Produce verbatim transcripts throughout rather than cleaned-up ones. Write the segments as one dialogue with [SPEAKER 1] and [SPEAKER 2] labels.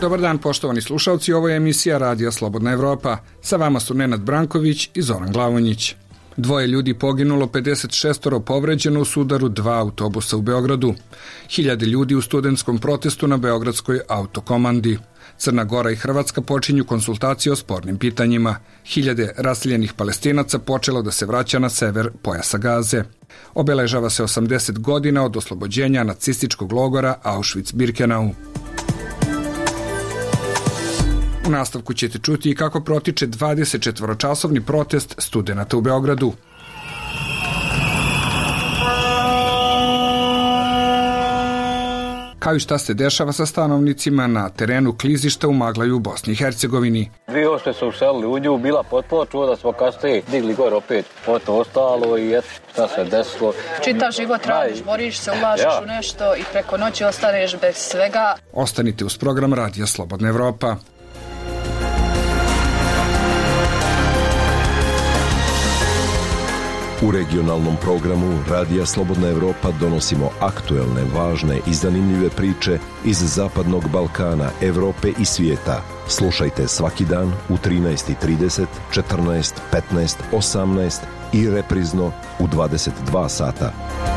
[SPEAKER 1] Dobar dan, poštovani slušalci, ovo je emisija Radija Slobodna Evropa. Sa vama su Nenad Branković i Zoran Glavonjić. Dvoje ljudi poginulo, pedeset šest povređeno u sudaru dva autobusa u Beogradu. Hiljade ljudi u studentskom protestu na Beogradskoj autokomandi. Crna Gora i Hrvatska počinju konsultacije o spornim pitanjima. Hiljade raseljenih Palestinaca počelo da se vraća na sever pojasa Gaze. Obeležava se osamdeset godina od oslobođenja nacističkog logora Auschwitz-Birkenau. U nastavku ćete čuti i kako protiče dvadesetčetvoročasovni protest studenata u Beogradu. Kao i šta se dešava sa stanovnicima na terenu klizišta u Maglaju u Bosni i Hercegovini.
[SPEAKER 2] dvije hiljade osme su uselili u nju, bila potpuno, čuo da smo kasnije digli gore opet, potom ostalo i eto šta se desilo.
[SPEAKER 3] Čitav život radiš, boriš se, ulažeš ja. u nešto i preko noći ostaneš bez svega.
[SPEAKER 1] Ostanite uz program Radija Slobodna Evropa.
[SPEAKER 4] U regionalnom programu Radija Slobodna Evropa donosimo aktuelne, važne i zanimljive priče iz Zapadnog Balkana, Evrope i svijeta. Slušajte svaki dan u trinaest i trideset, četrnaest, petnaest, osamnaest i reprizno u dvadeset dva sata.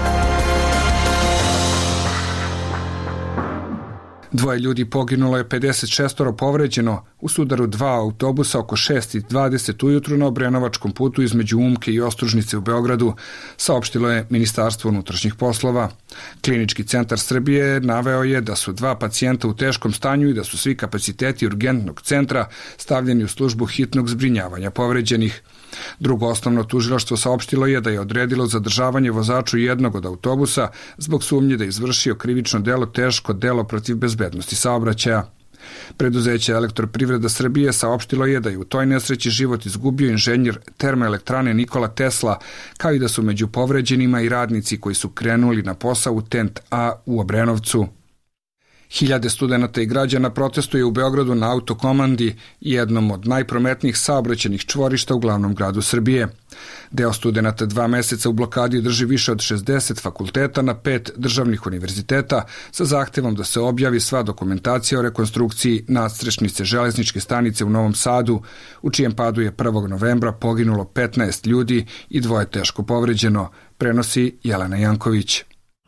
[SPEAKER 1] Dvoje ljudi poginulo je, pedeset šest povređeno u sudaru dva autobusa oko šest i dvadeset ujutru na Obrenovačkom putu između Umke i Ostružnice u Beogradu, saopštilo je Ministarstvo unutrašnjih poslova. Klinički centar Srbije naveo je da su dva pacijenta u teškom stanju i da su svi kapaciteti urgentnog centra stavljeni u službu hitnog zbrinjavanja povređenih. Drugo osnovno tužilaštvo saopštilo je da je odredilo zadržavanje vozaču jednog od autobusa zbog sumnje da je izvršio krivično delo teško delo protiv bezbednosti saobraćaja. Preduzeće Elektroprivreda Srbije saopštilo je da je u toj nesreći život izgubio inženjer termoelektrane Nikola Tesla, kao i da su među povređenima i radnici koji su krenuli na posao u Tent A u Obrenovcu. Hiljade studenata i građana protestuje u Beogradu na autokomandi, jednom od najprometnijih saobraćajnih čvorišta u glavnom gradu Srbije. Deo studenata dva meseca u blokadi drži više od šezdeset fakulteta na pet državnih univerziteta sa zahtevom da se objavi sva dokumentacija o rekonstrukciji nadstrešnice železničke stanice u Novom Sadu, u čijem padu je prvog novembra poginulo petnaest ljudi i dvoje teško povređeno, prenosi Jelena Janković.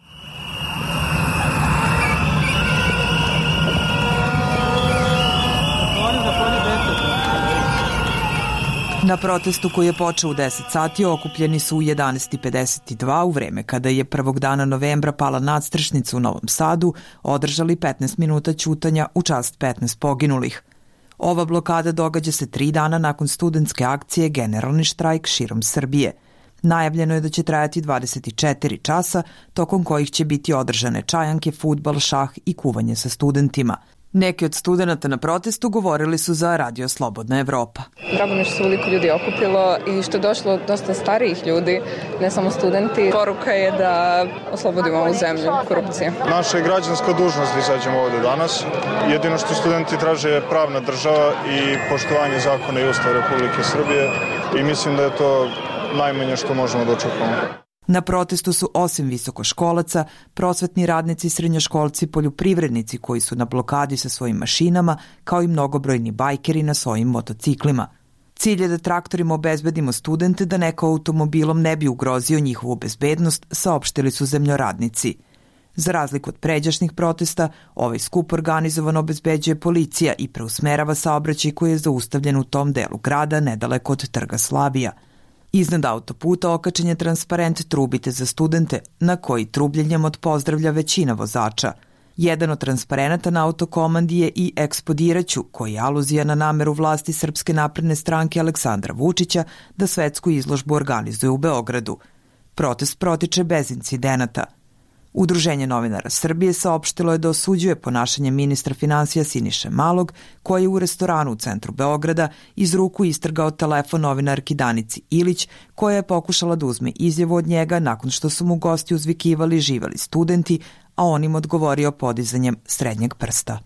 [SPEAKER 5] Na protestu koji je počeo u deset sati okupljeni su u jedanaest i pedeset dva u vreme kada je prvog dana novembra pala nadstrešnica u Novom Sadu, održali petnaest minuta ćutanja u čast petnaest poginulih. Ova blokada događa se tri dana nakon studentske akcije Generalni štrajk širom Srbije. Najavljeno je da će trajati dvadeset četiri časa, tokom kojih će biti održane čajanke, fudbal, šah i kuvanje sa studentima. Neki od studenata na protestu govorili su za Radio Slobodna Evropa.
[SPEAKER 6] Drago mi što se veliko ljudi okupilo i što je došlo dosta starijih ljudi, ne samo studenti. Poruka je da oslobodimo ovu zemlju korupcije.
[SPEAKER 7] Naša je građanska dužnost da izađemo ovde danas. Jedino što studenti traže je pravna država i poštovanje zakona i Ustava Republike Srbije i mislim da je to najmanje što možemo da očekujemo.
[SPEAKER 5] Na protestu su osim visokoškolaca, prosvetni radnici, srednjoškolci, poljoprivrednici koji su na blokadi sa svojim mašinama, kao i mnogobrojni bajkeri na svojim motociklima. Cilj je da traktorima obezbedimo studente da neko automobilom ne bi ugrozio njihovu bezbednost, saopštili su zemljoradnici. Za razliku od pređašnjih protesta, ovaj skup organizovano obezbeđuje policija i preusmerava saobraćaj koji je zaustavljen u tom delu grada nedaleko od Trga Slavija. Iznad autoputa okačen je transparent "Trubite za studente", na koji trubljenjem odpozdravlja većina vozača. Jedan od transparenata na autokomandi je i "Ekspodiraću", koji je aluzija na nameru vlasti Srpske napredne stranke Aleksandra Vučića da svetsku izložbu organizuje u Beogradu. Protest protiče bez incidenata. Udruženje novinara Srbije saopštilo je da osuđuje ponašanje ministra finansija Siniše Malog, koji je u restoranu u centru Beograda iz ruku istrgao telefon novinarki Danici Ilić, koja je pokušala da uzme izjavu od njega nakon što su mu gosti uzvikivali "živeli studenti", a on im odgovorio podizanjem srednjeg prsta.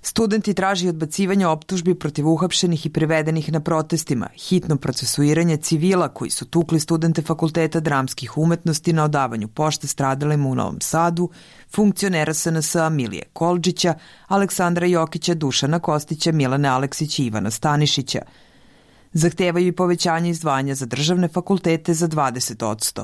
[SPEAKER 5] Studenti traži odbacivanje optužbi protiv uhapšenih i privedenih na protestima, hitno procesuiranje civila koji su tukli studente Fakulteta dramskih umetnosti na odavanju pošte stradalima u Novom Sadu, funkcionera S N S-a Milije Kolđića, Aleksandra Jokića, Dušana Kostića, Milane Aleksić i Ivana Stanišića. Zahtevaju i povećanje izdvajanja za državne fakultete za dvadeset posto.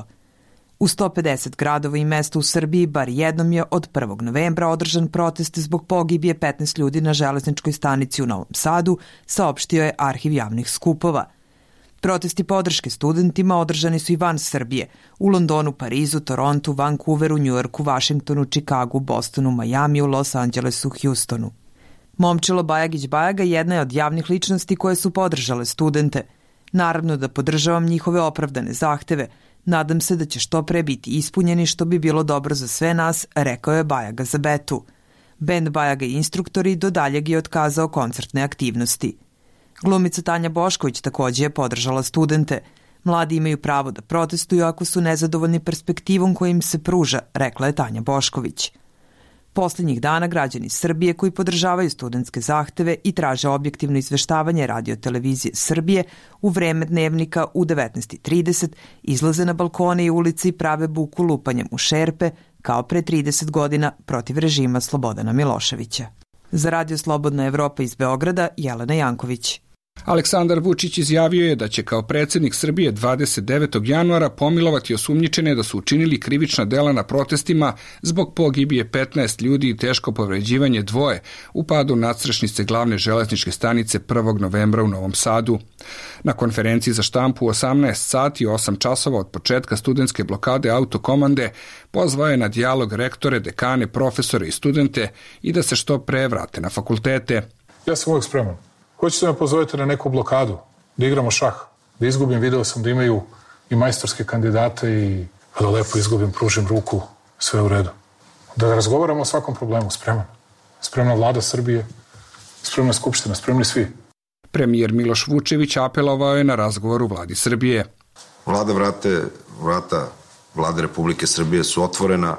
[SPEAKER 5] U sto pedeset gradova i mesta u Srbiji bar jednom je od prvog novembra održan protest zbog pogibije petnaest ljudi na železničkoj stanici u Novom Sadu, saopštio je Arhiv javnih skupova. Protesti podrške studentima održani su i van Srbije, u Londonu, Parizu, Torontu, Vancouveru, Njujorku, Vašingtonu, Čikagu, Bostonu, Majamiju, Los Angelesu, Hjustonu. Momčilo Bajagić-Bajaga jedna je od javnih ličnosti koje su podržale studente. Naravno da podržavam njihove opravdane zahteve. Nadam se da će što pre biti ispunjeni, što bi bilo dobro za sve nas, rekao je Bajaga za Betu. Bend Bajaga i instruktori do daljeg je otkazao koncertne aktivnosti. Glumica Tanja Bošković takođe je podržala studente. Mladi imaju pravo da protestuju ako su nezadovoljni perspektivom koja im se pruža, rekla je Tanja Bošković. Poslednjih dana građani Srbije koji podržavaju studentske zahteve i traže objektivno izveštavanje Radio-televizije Srbije u vreme dnevnika u devetnaest trideset izlaze na balkone i ulici i prave buku lupanjem u šerpe kao pre trideset godina protiv režima Slobodana Miloševića. Za Radio Slobodna Evropa iz Beograda, Jelena Janković.
[SPEAKER 1] Aleksandar Vučić izjavio je da će kao predsjednik Srbije dvadeset devetog januara pomilovati osumnjičene da su učinili krivična dela na protestima zbog pogibije petnaest ljudi i teško povređivanje dvoje u padu nadstrešnice glavne železničke stanice prvog novembra u Novom Sadu. Na konferenciji za štampu u osamnaest sati i osam časova od početka studentske blokade autokomande pozvao je na dijalog rektore, dekane, profesore i studente i da se što pre vrate na fakultete.
[SPEAKER 8] Ja sam uvijek spreman. Hoćete me pozovete na neku blokadu, da igramo šah, da izgubim, video sam da imaju i majstorske kandidate i da lepo izgubim, pružim ruku, sve u redu. Da razgovaramo o svakom problemu, spreman. Spremna vlada Srbije, spremna skupština, spremni svi.
[SPEAKER 1] Premijer Miloš Vučević apelovao je na razgovor u vladi Srbije.
[SPEAKER 9] Vlada vrate, vrata vlade Republike Srbije su otvorena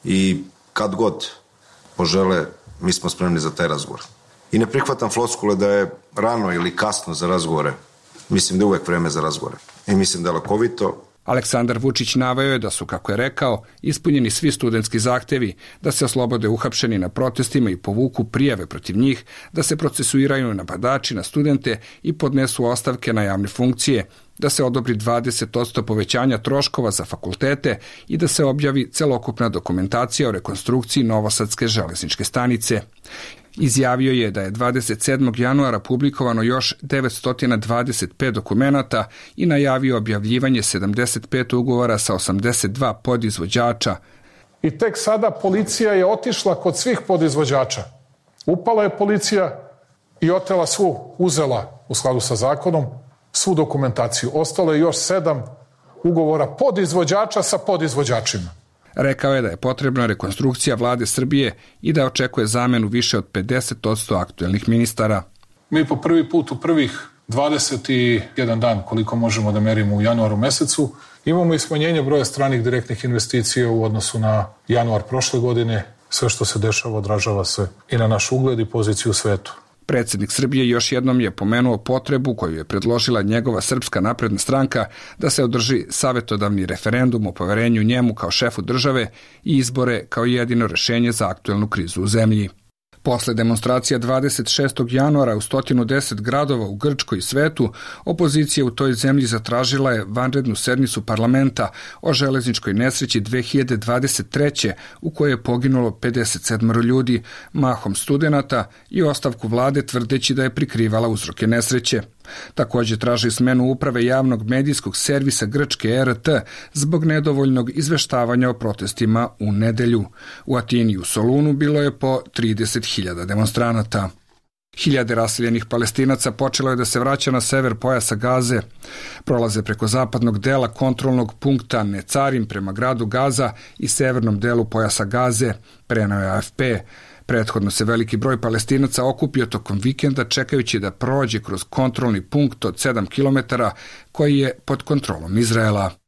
[SPEAKER 9] i kad god požele, mi smo spremni za taj razgovor. I ne prihvatam floskule da je rano ili kasno za razgovore. Mislim da je uvek vreme za razgovore. I mislim da je lakovito.
[SPEAKER 1] Aleksandar Vučić naveo je da su, kako je rekao, ispunjeni svi studentski zahtevi, da se oslobode uhapšeni na protestima i povuku prijave protiv njih, da se procesuiraju napadači na studente i podnesu ostavke na javne funkcije, da se odobri dvadeset posto povećanja troškova za fakultete i da se objavi celokupna dokumentacija o rekonstrukciji Novosadske železničke stanice. Izjavio je da je dvadeset sedmog januara publikovano još devetsto dvadeset pet dokumenata i najavio objavljivanje sedamdeset pet ugovora sa osamdeset dva podizvođača.
[SPEAKER 8] I tek sada policija je otišla kod svih podizvođača. Upala je policija i otela svu, uzela u skladu sa zakonom, svu dokumentaciju. Ostalo je još sedam ugovora podizvođača sa podizvođačima.
[SPEAKER 1] Rekao je da je potrebna rekonstrukcija vlade Srbije i da očekuje zamenu više od pedeset posto aktuelnih ministara.
[SPEAKER 8] Mi po prvi put u prvih dvadeset jedan dan, koliko možemo da merimo u januaru mesecu, imamo i smanjenje broja stranih direktnih investicija u odnosu na januar prošle godine. Sve što se dešava odražava se i na naš ugled i poziciju u svetu.
[SPEAKER 1] Predsjednik Srbije još jednom je pomenuo potrebu koju je predložila njegova Srpska napredna stranka da se održi savjetodavni referendum o poverenju njemu kao šefu države i izbore kao jedino rešenje za aktuelnu krizu u zemlji. Posle demonstracija dvadeset šestog januara u sto deset gradova u Grčkoj i svetu, opozicija u toj zemlji zatražila je vanrednu sednicu parlamenta o železničkoj nesreći dve hiljade dvadeset treće u kojoj je poginulo pedeset sedam ljudi, mahom studenata, i ostavku vlade tvrdeći da je prikrivala uzroke nesreće. Također traži smenu uprave javnog medijskog servisa Grčke R T zbog nedovoljnog izveštavanja o protestima u nedelju. U Atini i u Solunu bilo je po trideset hiljada demonstranata. Hiljade raseljenih Palestinaca počelo je da se vraća na sever pojasa Gaze. Prolaze preko zapadnog dela kontrolnog punkta Necarim prema gradu Gaza i severnom delu pojasa Gaze, preneo je A F P. Prethodno se veliki broj Palestinaca okupio tokom vikenda čekajući da prođe kroz kontrolni punkt od sedam kilometara koji je pod kontrolom Izraela.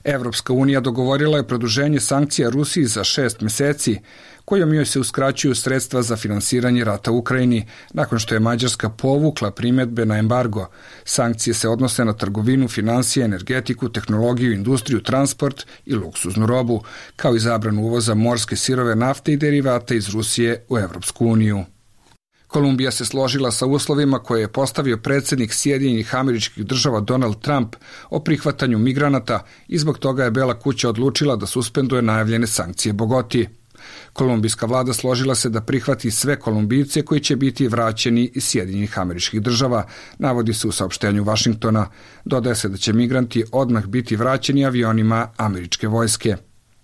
[SPEAKER 1] Evropska unija dogovorila je produženje sankcija Rusiji za šest meseci, kojom joj se uskraćuju sredstva za finansiranje rata u Ukrajini, nakon što je Mađarska povukla primjedbe na embargo. Sankcije se odnose na trgovinu, finansije, energetiku, tehnologiju, industriju, transport i luksuznu robu, kao i zabranu uvoza morske sirove nafte i derivata iz Rusije u Evropsku uniju. Kolumbija se složila sa uslovima koje je postavio predsjednik Sjedinjenih Američkih Država Donald Trump o prihvatanju migranata i zbog toga je Bela kuća odlučila da suspenduje najavljene sankcije Bogoti. Kolumbijska vlada složila se da prihvati sve Kolumbijce koji će biti vraćeni iz Sjedinjenih Američkih Država, navodi se u saopštenju Vašingtona. Dodaje se da će migranti odmah biti vraćeni avionima američke vojske.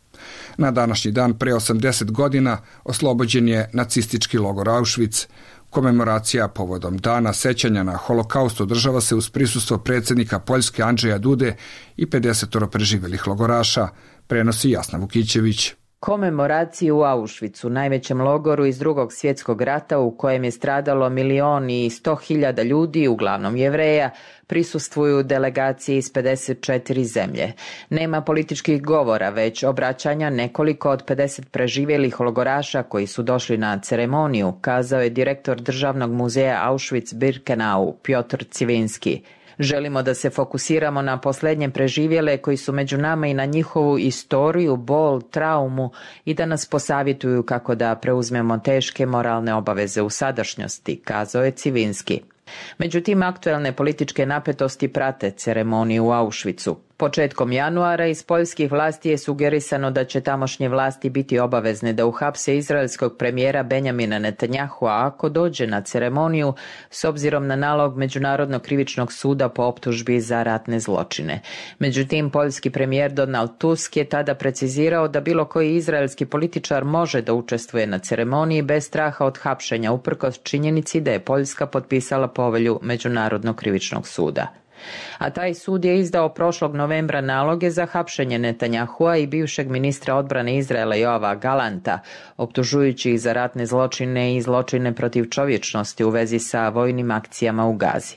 [SPEAKER 1] Na današnji dan pre osamdeset godina oslobođen je nacistički logor Auschwitz. Komemoracija povodom dana sećanja na holokaust održava se uz prisustvo predsjednika Poljske Andžeja Dude i pedesetoro preživelih logoraša, prenosi Jasna Vukićević.
[SPEAKER 10] Komemoraciju u Auschwitzu, najvećem logoru iz Drugog svjetskog rata u kojem je stradalo milion i sto hiljada ljudi, uglavnom Jevreja, prisustvuju delegacije iz pedeset četiri zemlje. Nema političkih govora, već obraćanja nekoliko od pedeset preživjelih logoraša koji su došli na ceremoniju, kazao je direktor Državnog muzeja Auschwitz-Birkenau, Piotr Civinski. Želimo da se fokusiramo na posljednje preživjele koji su među nama i na njihovu istoriju, bol, traumu i da nas posavjetuju kako da preuzmemo teške moralne obaveze u sadašnjosti, kazao je Civinski. Međutim, aktuelne političke napetosti prate ceremoniju u Auschwitzu. Početkom januara iz poljskih vlasti je sugerisano da će tamošnje vlasti biti obavezne da uhapse izraelskog premijera Benjamina Netanyahua ako dođe na ceremoniju s obzirom na nalog Međunarodnog krivičnog suda po optužbi za ratne zločine. Međutim, poljski premijer Donald Tusk je tada precizirao da bilo koji izraelski političar može da učestvuje na ceremoniji bez straha od hapšenja uprkos činjenici da je Poljska potpisala povelju Međunarodnog krivičnog suda. A taj sud je izdao prošlog novembra naloge za hapšenje Netanyahua i bivšeg ministra odbrane Izraela Joava Galanta, optužujući ih za ratne zločine i zločine protiv čovječnosti u vezi sa vojnim akcijama u Gazi.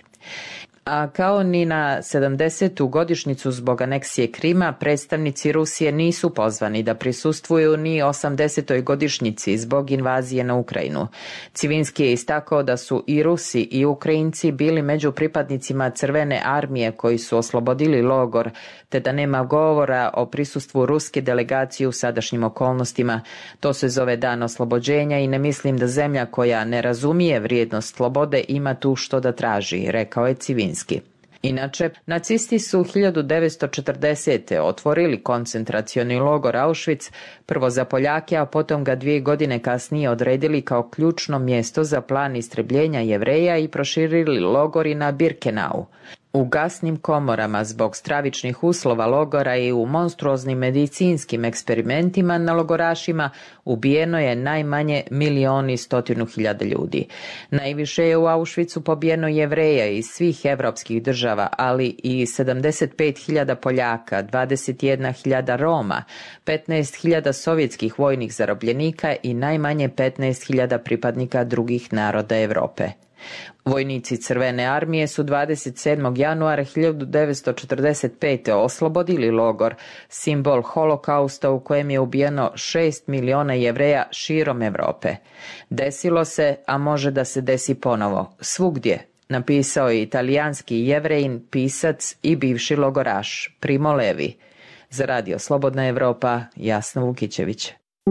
[SPEAKER 10] A kao ni na sedamdesetu godišnjicu zbog aneksije Krima, predstavnici Rusije nisu pozvani da prisustvuju ni osamdesetoj godišnjici zbog invazije na Ukrajinu. Civinski je istakao da su i Rusi i Ukrajinci bili među pripadnicima Crvene armije koji su oslobodili logor, te da nema govora o prisustvu ruske delegacije u sadašnjim okolnostima. To se zove dan oslobođenja i ne mislim da zemlja koja ne razumije vrijednost slobode ima tu što da traži, rekao je Civinski. Inače, nacisti su hiljadu devetsto četrdesete otvorili koncentracioni logor Auschwitz, prvo za Poljake, a potom ga dvije godine kasnije odredili kao ključno mjesto za plan istrebljenja Jevreja i proširili logori na Birkenau. U gasnim komorama zbog stravičnih uslova logora i u monstruoznim medicinskim eksperimentima na logorašima ubijeno je najmanje milion i stotinu hiljada ljudi. Najviše je u Auschwitzu pobijeno Jevreja iz svih evropskih država, ali i sedamdeset pet hiljada Poljaka, dvadeset jedna hiljada Roma, petnaest hiljada sovjetskih vojnih zarobljenika i najmanje petnaest hiljada pripadnika drugih naroda Europe. Vojnici Crvene armije su dvadeset sedmog januara hiljadu devetsto četrdeset pete oslobodili logor, simbol holokausta u kojem je ubijeno šest miliona Jevreja širom Europe. Desilo se, a može da se desi ponovo, svugdje, napisao je italijanski Jevrejin, pisac i bivši logoraš Primo Levi. Za Radio Slobodna Evropa, Jasna Vukićević.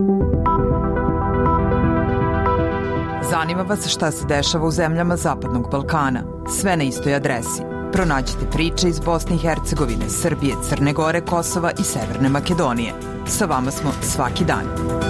[SPEAKER 5] Zanima vas šta se dešava u zemljama Zapadnog Balkana. Sve na istoj adresi. Pronađite priče iz Bosne i Hercegovine, Srbije, Crne Gore, Kosova i Severne Makedonije. Sa vama smo svaki dan.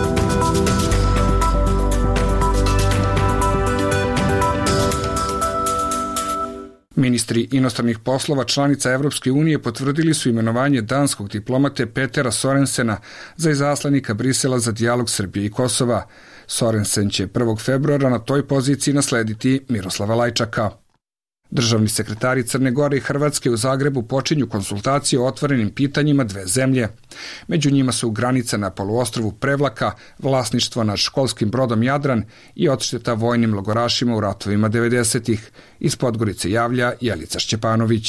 [SPEAKER 1] Ministri inostranih poslova članica Evropske unije potvrdili su imenovanje danskog diplomate Petera Sorensena za izaslanika Brisela za dijalog Srbije i Kosova. Sorensen će prvog februara na toj poziciji naslediti Miroslava Lajčaka. Državni sekretari Crne Gore i Hrvatske u Zagrebu počinju konsultacije o otvorenim pitanjima dve zemlje. Među njima su granica na poluostrvu Prevlaka, vlasništvo nad školskim brodom Jadran i odšteta vojnim logorašima u ratovima devedesetih. Iz Podgorice javlja Jelica Šćepanović.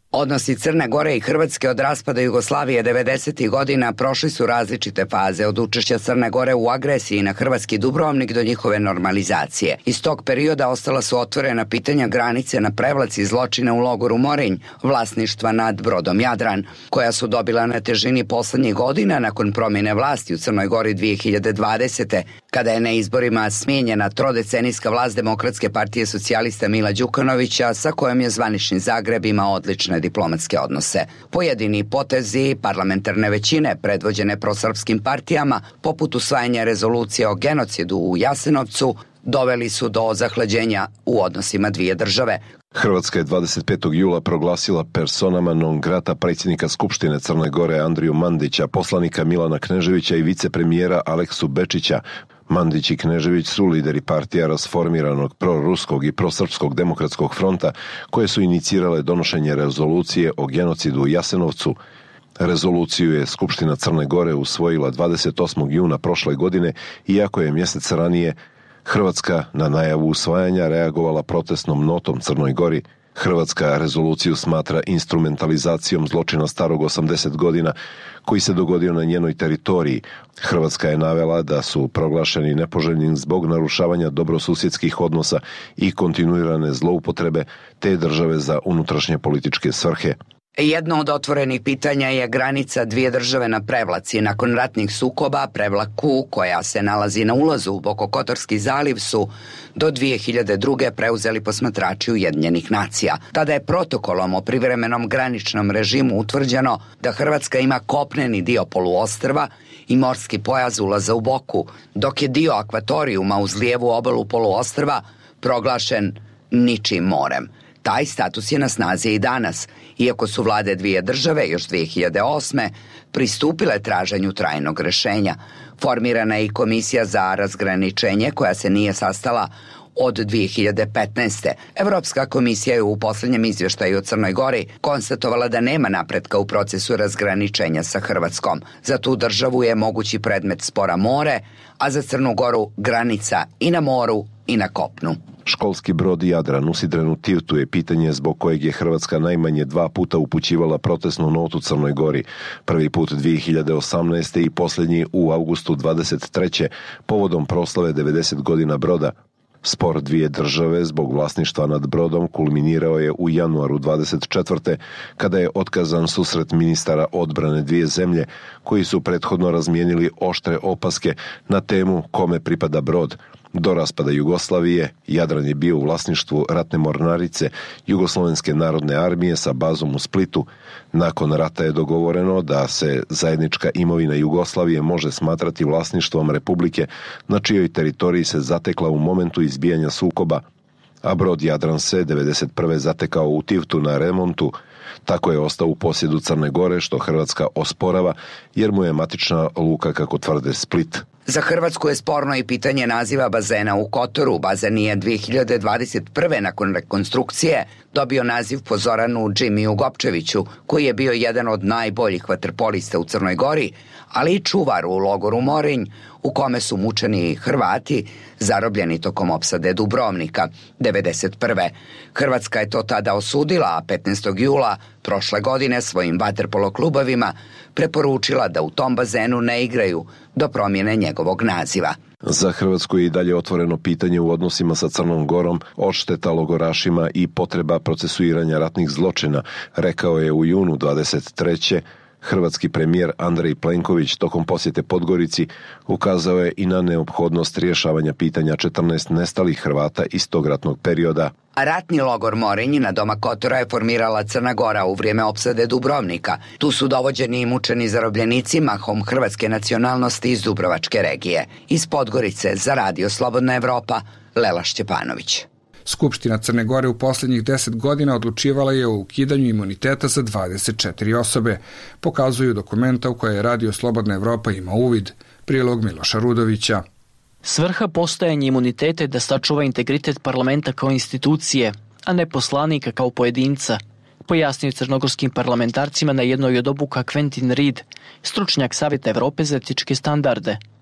[SPEAKER 11] Odnosi Crne Gore i Hrvatske od raspada Jugoslavije devedesetih godina prošli su različite faze, od učešća Crne Gore u agresiji na hrvatski Dubrovnik do njihove normalizacije. Iz tog perioda ostala su otvorena pitanja granice na Prevlaci, zločina u logoru Morinj, vlasništva nad brodom Jadran, koja su dobila na težini poslednjih godina nakon promjene vlasti u Crnoj Gori dvije hiljade dvadesete. kada je na izborima smijenjena trodecenijska vlast Demokratske partije socijalista Mila Đukanovića, sa kojom je zvanični Zagreb imao odlične diplomatske odnose. Pojedini potezi parlamentarne većine predvođene prosrpskim partijama, poput usvajanja rezolucije o genocidu u Jasenovcu, doveli su do zahlađenja u odnosima dvije države.
[SPEAKER 4] Hrvatska je dvadeset petog jula proglasila personama non grata predsjednika Skupštine Crne Gore Andriju Mandića, poslanika Milana Kneževića i vicepremijera Aleksu Bečića. Mandić i Knežević su lideri partija rasformiranog proruskog i prosrpskog demokratskog fronta, koje su inicirale donošenje rezolucije o genocidu u Jasenovcu. Rezoluciju je Skupština Crne Gore usvojila dvadeset osmog juna prošle godine, iako je mjesec ranije Hrvatska na najavu usvajanja reagovala protestnom notom Crnoj Gori. Hrvatska rezoluciju smatra instrumentalizacijom zločina starog osamdeset godina koji se dogodio na njenoj teritoriji. Hrvatska je navela da su proglašeni nepoželjnim zbog narušavanja dobrosusjedskih odnosa i kontinuirane zloupotrebe te države za unutrašnje političke svrhe.
[SPEAKER 11] Jedno od otvorenih pitanja je granica dvije države na Prevlaci. Nakon ratnih sukoba, Prevlaku, koja se nalazi na ulazu u Bokokotorski zaliv, su do dvije hiljade druge preuzeli posmatrači Ujedinjenih nacija. Tada je protokolom o privremenom graničnom režimu utvrđeno da Hrvatska ima kopneni dio poluostrva i morski pojas ulaza u Boku, dok je dio akvatorijuma uz lijevu obalu poluostrva proglašen ničim morem. Taj status je na snazi i danas, iako su vlade dvije države još dvije hiljade osme pristupile traženju trajnog rješenja. Formirana je i komisija za razgraničenje koja se nije sastala od dvije hiljade petnaeste. Evropska komisija je u posljednjem izvještaju o Crnoj Gori konstatovala da nema napretka u procesu razgraničenja sa Hrvatskom. Za tu državu je mogući predmet spora more, a za Crnu Goru granica i na moru i na kopnu.
[SPEAKER 4] Školski brod Jadran usidren u Tivtu je pitanje zbog kojeg je Hrvatska najmanje dva puta upućivala protestnu notu Crnoj Gori. Prvi put dvije hiljade osamnaeste i posljednji u avgustu dvadeset treće povodom proslave devedeset godina broda. Spor dvije države zbog vlasništva nad brodom kulminirao je u januaru dvadeset četvrte kada je otkazan susret ministara odbrane dvije zemlje koji su prethodno razmijenili oštre opaske na temu kome pripada brod. Do raspada Jugoslavije Jadran je bio u vlasništvu ratne mornarice Jugoslovenske narodne armije sa bazom u Splitu. Nakon rata je dogovoreno da se zajednička imovina Jugoslavije može smatrati vlasništvom Republike na čijoj teritoriji se zatekla u momentu izbijanja sukoba, a brod Jadran se devedeset prve zatekao u Tivtu na remontu. Tako je ostao u posjedu Crne Gore, što Hrvatska osporava jer mu je matična luka, kako tvrde, Split.
[SPEAKER 11] Za Hrvatsku je sporno i pitanje naziva bazena u Kotoru. Bazen je dvije hiljade dvadeset prve nakon rekonstrukcije dobio naziv po Zoranu Džimiju Gopčeviću, koji je bio jedan od najboljih vaterpolista u Crnoj Gori, ali i čuvar u logoru Morinj, u kome su mučeni Hrvati zarobljeni tokom opsade Dubrovnika devedeset prve. Hrvatska je to tada osudila, a petnaestog jula prošle godine svojim vaterpolo klubovima preporučila da u tom bazenu ne igraju do promjene njegovog naziva.
[SPEAKER 4] Za Hrvatsku je i dalje otvoreno pitanje u odnosima sa Crnom Gorom, odšteta logorašima i potreba procesuiranja ratnih zločina, rekao je u junu dvadeset treće hrvatski premijer Andrej Plenković. Tokom posjete Podgorici ukazao je i na neophodnost rješavanja pitanja četrnaest nestalih Hrvata iz tog ratnog perioda.
[SPEAKER 11] Ratni logor Morinj na Doma Kotora je formirala Crna Gora u vrijeme opsade Dubrovnika. Tu su dovođeni i mučeni zarobljenici mahom hrvatske nacionalnosti iz Dubrovačke regije. Iz Podgorice za Radio Slobodna Evropa, Lela Šćepanović.
[SPEAKER 1] Skupština Crne Gore u posljednjih deset godina odlučivala je o ukidanju imuniteta za dvadeset četiri osobe, pokazuju dokumenta u koje je Radio Slobodna Evropa ima uvid. Prilog Miloša Rudovića.
[SPEAKER 12] Svrha postojanja imuniteta je da sačuva integritet parlamenta kao institucije, a ne poslanika kao pojedinca, pojasnio crnogorskim parlamentarcima na jednoj od obuka Quentin Reed, stručnjak Savjeta Evrope za etičke standarde.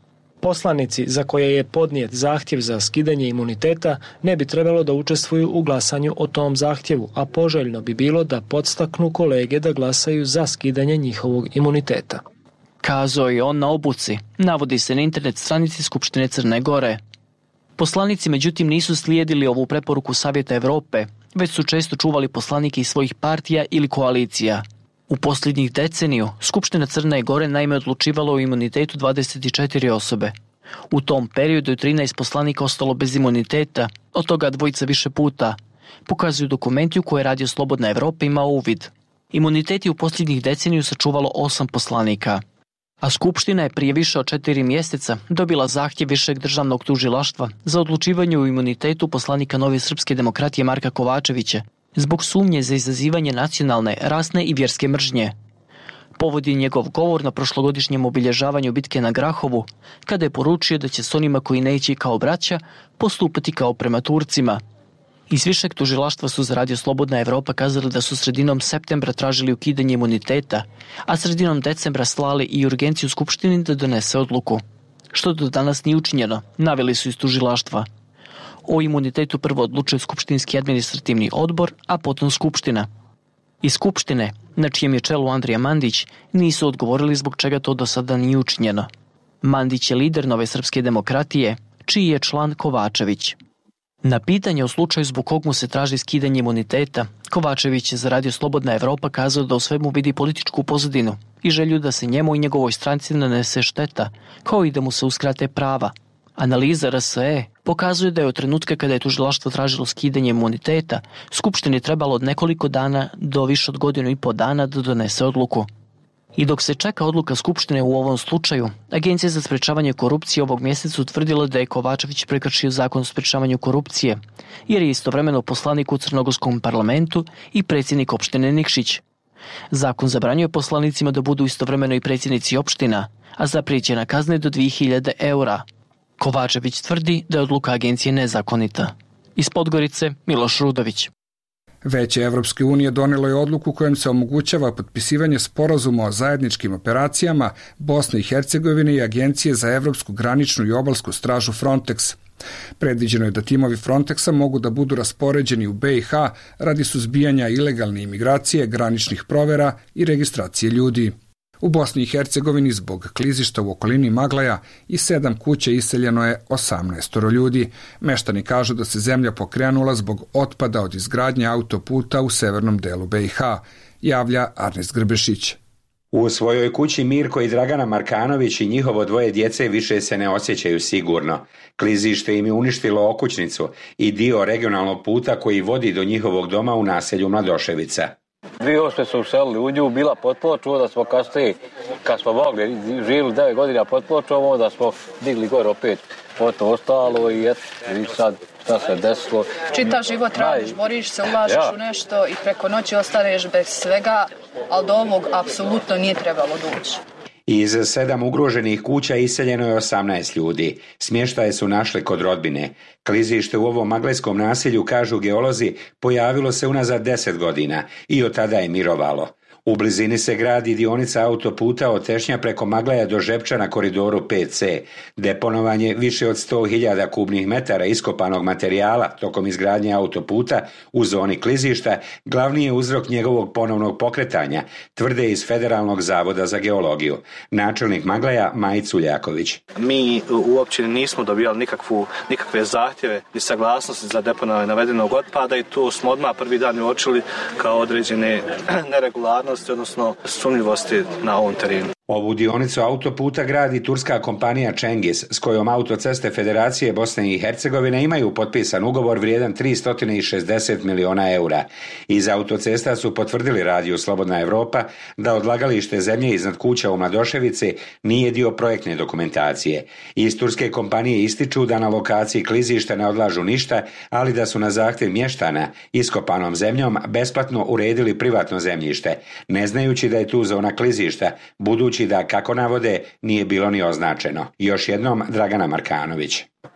[SPEAKER 13] Poslanici za koje je podnijet zahtjev za skidanje imuniteta ne bi trebalo da učestvuju u glasanju o tom zahtjevu, a poželjno bi bilo da podstaknu kolege da glasaju za skidanje njihovog imuniteta.
[SPEAKER 12] Kazao je on na obuci, navodi se na internet stranici Skupštine Crne Gore. Poslanici međutim nisu slijedili ovu preporuku Savjeta Evrope, već su često čuvali poslanike iz svojih partija ili koalicija. U posljednjih deceniju Skupština Crne Gore naime odlučivala o imunitetu dvadeset četiri osobe. U tom periodu je trinaest poslanika ostalo bez imuniteta, od toga dvojica više puta, pokazuju dokumenti u koje Radio Slobodna Evropa ima uvid. Imunitet je u posljednjih deceniju sačuvalo osam poslanika. A Skupština je prije više od četiri mjeseca dobila zahtjev Višeg državnog tužilaštva za odlučivanje o imunitetu poslanika Nove srpske demokratije Marka Kovačevića zbog sumnje za izazivanje nacionalne, rasne i vjerske mržnje. Povod je njegov govor na prošlogodišnjem obilježavanju bitke na Grahovu, kada je poručio da će s onima koji neće kao braća postupati kao prema Turcima. Iz Višeg tužilaštva su za Radio Slobodna Evropa kazali da su sredinom septembra tražili ukidanje imuniteta, a sredinom decembra slali i urgenciju Skupštini da donese odluku. Što do danas nije učinjeno, naveli su iz tužilaštva. O imunitetu prvo odlučuje Skupštinski administrativni odbor, a potom Skupština. Iz Skupštine, na čijem je čelu Andrija Mandić, nisu odgovorili zbog čega to do sada nije učinjeno. Mandić je lider Nove srpske demokratije, čiji je član Kovačević. Na pitanje o slučaju zbog kog mu se traži skidanje imuniteta, Kovačević je za Radio Slobodna Evropa kazao da u svemu vidi političku pozadinu i želju da se njemu i njegovoj stranci nanese šteta, kao i da mu se uskrate prava. Analiza R S E pokazuje da je od trenutka kada je tužilaštvo tražilo skidanje imuniteta, Skupštini trebalo od nekoliko dana do više od godinu i po dana da donese odluku. I dok se čeka odluka Skupštine u ovom slučaju, Agencija za sprečavanje korupcije ovog mjeseca utvrdila da je Kovačević prekršio zakon o sprečavanju korupcije, jer je istovremeno poslanik u Crnogorskom parlamentu i predsjednik opštine Nikšić. Zakon zabranjuje poslanicima da budu istovremeno i predsjednici opština, a zapriječena kazna je do dvije hiljade eura. Kovačević tvrdi da je odluka agencije nezakonita. Iz Podgorice, Miloš Rudović.
[SPEAKER 1] Veće Evropske unije donelo je odluku kojom se omogućava potpisivanje sporazuma o zajedničkim operacijama Bosne i Hercegovine i Agencije za Evropsku graničnu i obalsku stražu Frontex. Predviđeno je da timovi Frontexa mogu da budu raspoređeni u B i H radi suzbijanja ilegalne imigracije, graničnih provera i registracije ljudi. U Bosni i Hercegovini zbog klizišta u okolini Maglaja i sedam kuća iseljeno je osamnaest ljudi. Meštani kažu da se zemlja pokrenula zbog otpada od izgradnje autoputa u severnom delu B i H, javlja Arnest Grbešić.
[SPEAKER 14] U svojoj kući Mirko i Dragana Markanović i njihovo dvoje djece više se ne osjećaju sigurno. Klizište im je uništilo okućnicu i dio regionalnog puta koji vodi do njihovog doma u naselju Mladoševica.
[SPEAKER 2] dvije tisuće osme su uselili u nju, bila pod ploču, da smo kasnije, kad smo mogli, živjeli devet godina pod pločom, onda smo digli gore opet, potom ostalo i eto, i sad šta se desilo.
[SPEAKER 3] Čitav život radiš, boriš se, ulažeš ja. u nešto i preko noći ostaneš bez svega, ali do ovog apsolutno nije trebalo doći.
[SPEAKER 14] Iz sedam ugroženih kuća iseljeno je osamnaest ljudi. Smještaje su našli kod rodbine. Klizište u ovom maglejskom naselju, kažu geolozi, pojavilo se unazad deset godina i od tada je mirovalo. U blizini se gradi dionica autoputa od Tešnja preko Maglaja do Žepča na koridoru pet C. Deponovanje više od sto hiljada kubnih metara iskopanog materijala tokom izgradnje autoputa u zoni klizišta glavni je uzrok njegovog ponovnog pokretanja, tvrde iz Federalnog zavoda za geologiju. Načelnik Maglaja Majić Culjaković.
[SPEAKER 15] Mi u općini nismo dobijali nikakvu, nikakve zahtjeve i saglasnosti za deponovanje navedenog otpada i to smo odmah prvi dan uočili kao određene neregularnosti, odnosno sumnjivosti na ovom terenu.
[SPEAKER 14] Ovu dionicu autoputa gradi turska kompanija Cengiz, s kojom Autoceste Federacije Bosne i Hercegovine imaju potpisan ugovor vrijedan tristo šezdeset miliona eura. Iz autocesta su potvrdili Radio Slobodna Evropa da odlagalište zemlje iznad kuća u Mladoševici nije dio projektne dokumentacije. Iz turske kompanije ističu da na lokaciji klizišta ne odlažu ništa, ali da su na zahtjev mještana iskopanom zemljom besplatno uredili privatno zemljište, ne znajući da je tu zona klizišta, budući da, kako navode, nije bilo ni označeno. Još jednom Dragana Markanović.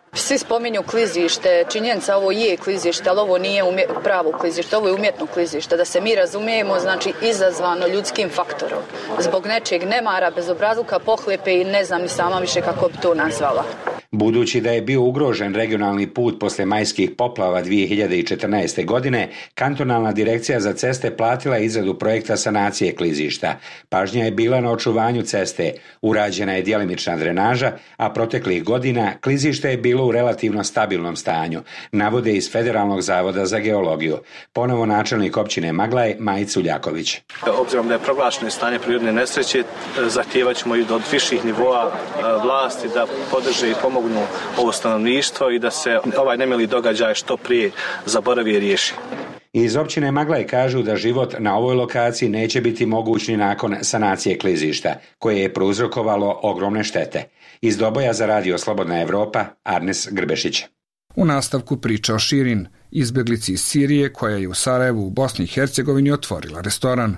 [SPEAKER 3] Svi spominju klizište, činjenica ovo je klizište, ali ovo nije umje, pravo klizište, ovo je umjetno klizište. Da se mi razumijemo, znači izazvano ljudskim faktorom. Zbog nečeg nemara, bezobrazluka, pohlepe i ne znam ni sama više kako bi to nazvala.
[SPEAKER 14] Budući da je bio ugrožen regionalni put posle majskih poplava dvije hiljade četrnaeste. godine, kantonalna direkcija za ceste platila je izradu projekta sanacije klizišta. Pažnja je bila na očuvanju ceste, urađena je djelimična drenaža, a proteklih godina klizište je bilo u relativno stabilnom stanju, navode iz Federalnog zavoda za geologiju. Ponovo načelnik općine Maglaj, Majić Uljaković.
[SPEAKER 15] Obzirom da je proglašeno stanje prirodne nesreće, zahtijevat ćemo i do viših nivoa vlasti da podrže i pomogu ovo stanovništvo i da se ovaj nemili događaj što prije zaboravi i riješi.
[SPEAKER 14] Iz općine Maglaj kažu da život na ovoj lokaciji neće biti moguć ni nakon sanacije klizišta, koje je prouzrokovalo ogromne štete. Iz Doboja za Radio Slobodna Evropa, Arnes Grbešić.
[SPEAKER 1] U nastavku priča o Širin, izbjeglici iz Sirije koja je u Sarajevu u Bosni i Hercegovini otvorila restoran.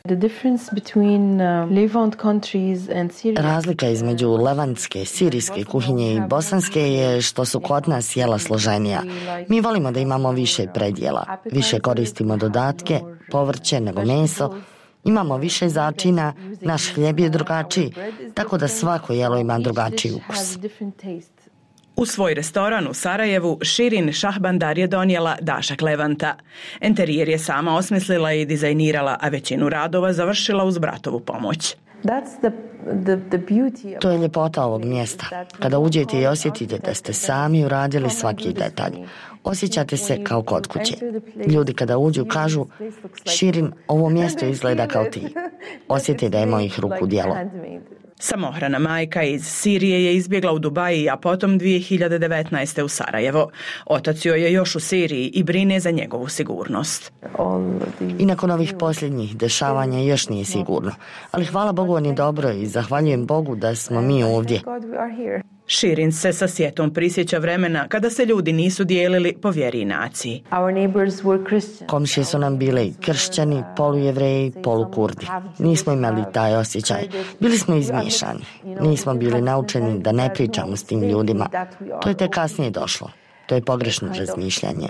[SPEAKER 16] Razlika između levantske, sirijske kuhinje i bosanske je što su kod nas jela složenija. Mi volimo da imamo više predjela, više koristimo dodatke, povrće nego meso, imamo više začina, naš hljeb je drugačiji, tako da svako jelo ima drugačiji ukus.
[SPEAKER 17] U svoj restoran u Sarajevu Širin Šahbandar je donijela dašak Levanta. Enterijer je sama osmislila i dizajnirala, a većinu radova završila uz bratovu pomoć.
[SPEAKER 16] To je ljepota ovog mjesta. Kada uđete i osjetite da ste sami uradili svaki detalj, osjećate se kao kod kuće. Ljudi kada uđu kažu, Širin, ovo mjesto izgleda kao ti. Osjete da je mojih ruku djelo.
[SPEAKER 17] Samohrana majka iz Sirije je izbjegla u Dubaji, a potom dvije hiljade devetnaeste. u Sarajevo. Otac joj je još u Siriji i brine za njegovu sigurnost.
[SPEAKER 16] I nakon ovih posljednjih dešavanja još nije sigurno. Ali hvala Bogu, on je dobro i zahvaljujem Bogu da smo mi ovdje.
[SPEAKER 17] Širin se sa sjetom prisjeća vremena kada se ljudi nisu dijelili po vjeri i naciji.
[SPEAKER 16] Komšije su nam bile kršćani, polujevreji, polukurdi. Nismo imali taj osjećaj. Bili smo izmiješani. Nismo bili naučeni da ne pričamo s tim ljudima. To je te kasnije došlo. To je pogrešno razmišljanje.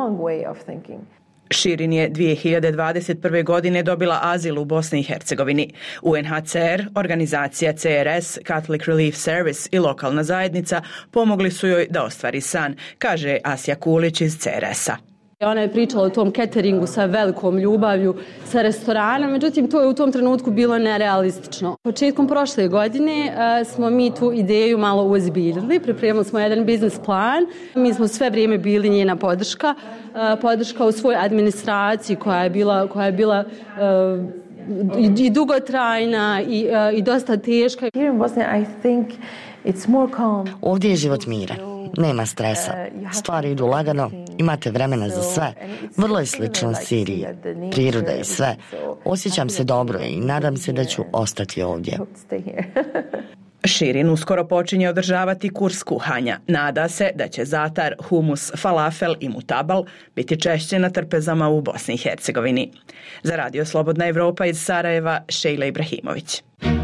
[SPEAKER 17] Širin je dvije hiljade dvadeset prve. godine dobila azil u Bosni i Hercegovini. U en ha ce er, organizacija ce er es, Catholic Relief Service i lokalna zajednica pomogli su joj da ostvari san, kaže Asja Kulić iz ce er esa.
[SPEAKER 18] Ona je pričala o tom cateringu sa velikom ljubavlju, sa restorana, međutim to je u tom trenutku bilo nerealistično. Početkom prošle godine uh, smo mi tu ideju malo uozbiljili, pripremili smo jedan biznis plan, mi smo sve vrijeme bili njena podrška, uh, podrška u svojoj administraciji koja je bila, koja je bila uh, i, i dugotrajna i, uh, i dosta teška.
[SPEAKER 16] Ovdje je život miran. Nema stresa. Stvari idu lagano, imate vremena za sve. Vrlo je slično Siriji. Priroda i sve. Osjećam se dobro i nadam se da ću ostati ovdje.
[SPEAKER 17] Širin uskoro počinje održavati kurs kuhanja. Nada se da će zatar, humus, falafel i mutabal biti češće na trpezama u Bosni i Hercegovini. Za Radio Slobodna Evropa iz Sarajeva, Šejla Ibrahimović.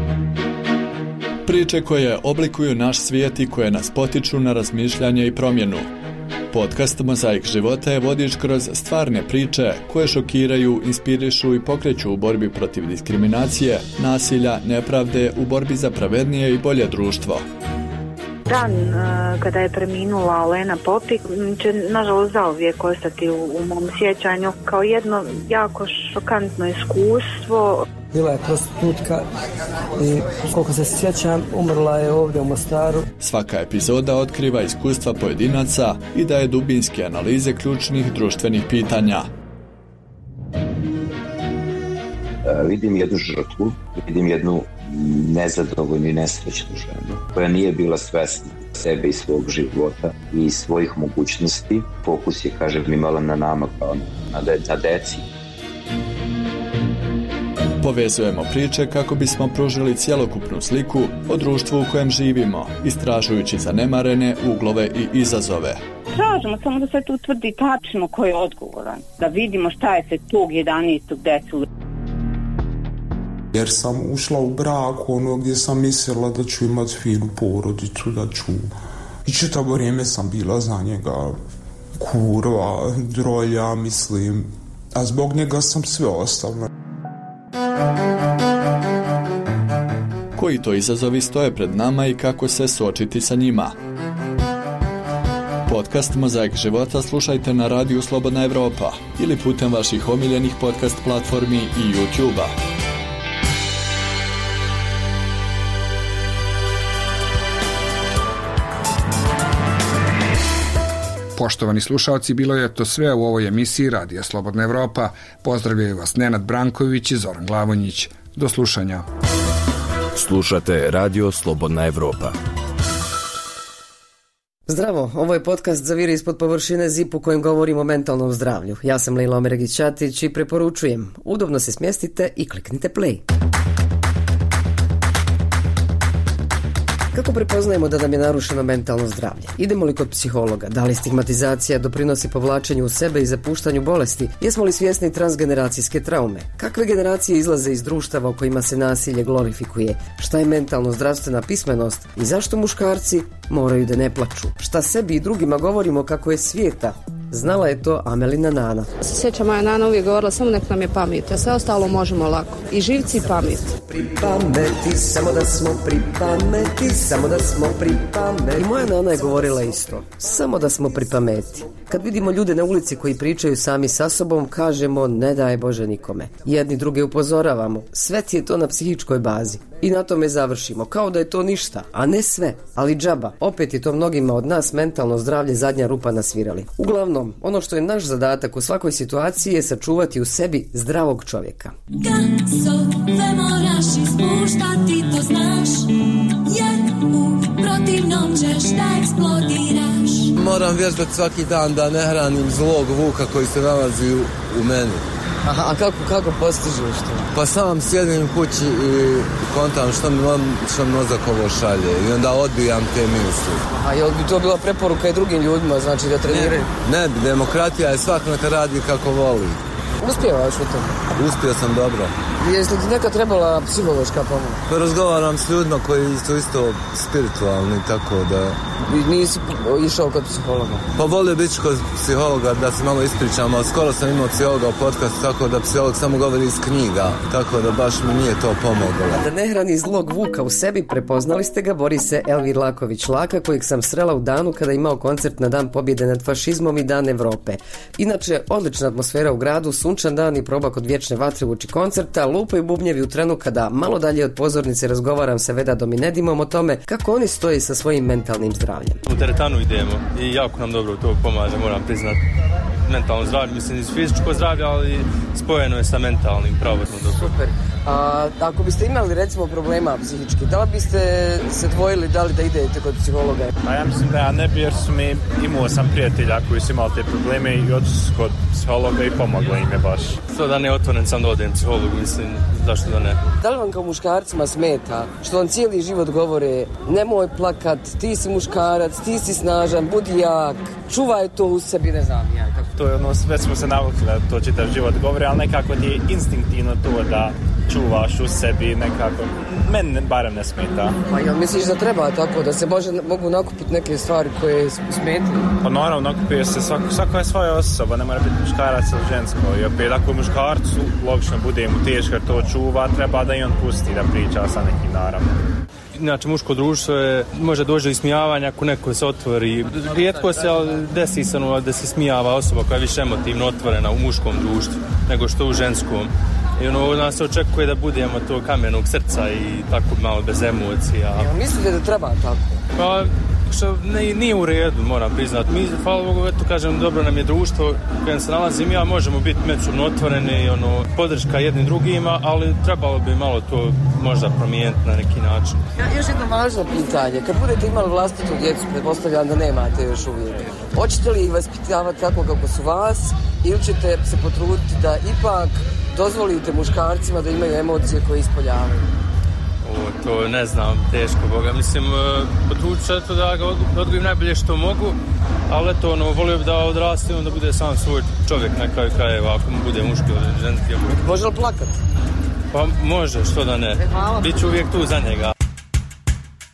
[SPEAKER 19] Priče koje oblikuju naš svijet i koje nas potiču na razmišljanje i promjenu. Podcast Mozaik života je vodič kroz stvarne priče koje šokiraju, inspirišu i pokreću u borbi protiv diskriminacije, nasilja, nepravde, u borbi za pravednije i bolje društvo.
[SPEAKER 20] Dan uh, kada je preminula Olena Popik će nažalost zauvijek ostati u, u mom sjećanju kao jedno jako šokantno iskustvo.
[SPEAKER 21] Bila je prostitutka i koliko se sjećam umrla je ovdje u Mostaru.
[SPEAKER 19] Svaka epizoda otkriva iskustva pojedinaca i daje dubinske analize ključnih društvenih pitanja.
[SPEAKER 22] Uh, vidim jednu žrtvu, vidim jednu nezadovoljnu i nesrećnu ženu koja nije bila svesna sebe i svog života i svojih mogućnosti. Fokus je, kažem, imala na nama kao na, de, na deci.
[SPEAKER 19] Povezujemo priče kako bismo pružili cjelokupnu sliku o društvu u kojem živimo, istražujući zanemarene uglove i izazove.
[SPEAKER 20] Tražimo samo da se tu utvrdi tačno ko je odgovoran, da vidimo šta je se tog jedanaestog desilo.
[SPEAKER 23] Jer sam ušla u brak ono gdje sam mislila da ću imati finu porodicu, da ću I čitavo vrijeme sam bila za njega kurva, drolja, mislim, a zbog njega sam sve ostavila.
[SPEAKER 19] Koji to izazovi stoje pred nama i kako se suočiti sa njima? Podcast Mozaik života slušajte na radiju Slobodna Evropa ili putem vaših omiljenih podcast platformi i YouTube-a.
[SPEAKER 1] Poštovani slušalci, bilo je to sve u ovoj emisiji Radija Slobodna Evropa. Pozdravljaju vas Nenad Branković i Zoran Glavonjić. Do slušanja.
[SPEAKER 6] Slušate Radio Slobodna Evropa.
[SPEAKER 7] Zdravo, ovo je podcast Zaviri ispod površine zip u kojem govorimo o mentalnom zdravlju. Ja sam Lila Omeregić-Ćatić i preporučujem, udobno se smjestite i kliknite play. Kako prepoznajemo da nam je narušeno mentalno zdravlje? Idemo li kod psihologa? Da li stigmatizacija doprinosi povlačenju u sebe i zapuštanju bolesti? Jesmo li svjesni transgeneracijske traume? Kakve generacije izlaze iz društava u kojima se nasilje glorifikuje? Šta je mentalno zdravstvena pismenost? I zašto muškarci moraju da ne plaču? Šta sebi i drugima govorimo kako je svijeta? Znala je to Amelina Nana.
[SPEAKER 9] Se sjeća, moja Nana uvijek govorila samo nek nam je pamet, a sve ostalo možemo lako. I živci i pamet.
[SPEAKER 7] Pri pameti, samo da smo pri pameti, samo da smo pri pameti. I moja Nana je govorila isto, samo da smo pri pameti. Kad vidimo ljude na ulici koji pričaju sami sa sobom, kažemo ne daj Bože nikome. Jedni druge upozoravamo, sve ti je to na psihičkoj bazi. I na tome završimo, kao da je to ništa, a ne sve, ali džaba. Opet je to mnogima od nas mentalno zdravlje zadnja rupa na svirali. Uglavnom, ono što je naš zadatak u svakoj situaciji je sačuvati u sebi zdravog čovjeka.
[SPEAKER 24] Gasove moraš ispuštati, to znaš, jer u protivnom ćeš da eksplodiraš.
[SPEAKER 25] Moram vježbati svaki dan da ne hranim zlog vuka koji se nalazi u, u meni.
[SPEAKER 7] Aha, a kako, kako postižeš to?
[SPEAKER 25] Pa sam sjedim kući i kontam što mi, što mi mozak ovo šalje i onda odbijam te misli.
[SPEAKER 7] A jel bi to bila preporuka i drugim ljudima, znači da treniraju?
[SPEAKER 25] Ne, ne, demokratija je svak neka radi kako voli.
[SPEAKER 7] Uspjevaš u tome?
[SPEAKER 25] Uspio sam dobro.
[SPEAKER 7] Jesi li ti neka trebala psihološka pomoć?
[SPEAKER 25] Pa razgovaram s ljudima koji su isto spiritualni, tako da...
[SPEAKER 7] I nisi išao kod psihologa?
[SPEAKER 25] Pa volio biti kod psihologa da se malo ispričam, ali skoro sam imao psihologa u podcastu, tako da psiholog samo govori iz knjiga, tako da baš mi nije to pomoglo.
[SPEAKER 7] Da ne hrani zlog vuka u sebi, prepoznali ste ga, bori se Elvir Laković-Laka, kojeg sam srela u danu kada je imao koncert na Dan pobjede nad fašizmom i Dan Evrope. Inače, odlična atmosfera u gradu, sunčan dan i proba kod vječne vatre uoči koncerta, lupaju bubnjevi u trenu kada malo dalje od pozornice razgovaram sa Veda Dominedimom o tome kako oni stoji sa svojim mentalnim zdravljem.
[SPEAKER 26] U teretanu idemo i jako nam dobro to pomaže, moram priznat. Mentalno zdravlje, mislim iz fizičko zdravlje, ali spojeno je sa mentalnim, pravodno dobro.
[SPEAKER 7] Super. A ako biste imali recimo problema psihički, da li biste se dvojili da li da idete kod psihologa?
[SPEAKER 27] A ja mislim da ja ne bi, jer su mi, imao sam prijatelja koji su imali te probleme i otišli su kod psihologa i pomoglo im je baš.
[SPEAKER 26] To da ne otvoren sam da odem psihologu, mislim, zašto da ne.
[SPEAKER 7] Da li vam kao muškarcima smeta što vam cijeli život govore nemoj plakat, ti si muškarac, ti si snažan, budi jak, čuvaj to u sebi, ne znam ja. Kako...
[SPEAKER 27] To je ono, već smo se navukli da to čitav život govore, ali nekako ti je instinktivno to da čuvaš u sebi nekako. Meni barem ne smeta.
[SPEAKER 7] Pa jel misliš da treba tako, da se može, mogu nakupiti neke stvari koje smetaju?
[SPEAKER 27] Pa naravno, nakupuje se, svako, svako je svoja osoba, ne mora biti muškarac ili žensko. I opet ako muškarcu, logično bude mu teško jer to čuva, treba da i on pusti da priča sa nekim, naravno.
[SPEAKER 26] Inače, muško društvo je, može doći do ismijavanja ako neko se otvori. Rijetko se desi se ono, da se smijava osoba koja je više emotivno otvorena u muškom društvu nego što u ženskom. I ono, od nas se očekuje da budemo to kamenog srca i tako malo bez emocija.
[SPEAKER 7] Ja, mislite da treba tako?
[SPEAKER 26] Pa, što ne, nije u redu, moram priznat. Mi, hvala Bogu, eto kažem, dobro nam je društvo u kojem se nalazim ja, možemo biti međusobno otvoreni, ono, podrška jednim drugima, ali trebalo bi malo to možda promijeniti na neki način.
[SPEAKER 7] Ja, još jedno važno pitanje. Kad budete imali vlastitu djecu, pretpostavljam da nemate još uvijek, hoćete li ih vaspitavati tako kako su vas ili ćete se potruditi da ipak dozvolite muškarcima da imaju emocije koje ispoljavaju?
[SPEAKER 26] O, to ne znam, teško, Boga. Mislim, potrudit ću to da ga odgojim najbolje što mogu, ali eto, ono, volio bi da odraste, da bude sam svoj čovjek na kraju krajeva, ako mu bude muški ili ženski.
[SPEAKER 7] Može li plakat?
[SPEAKER 26] Pa može, što da ne. Biću uvijek tu za njega.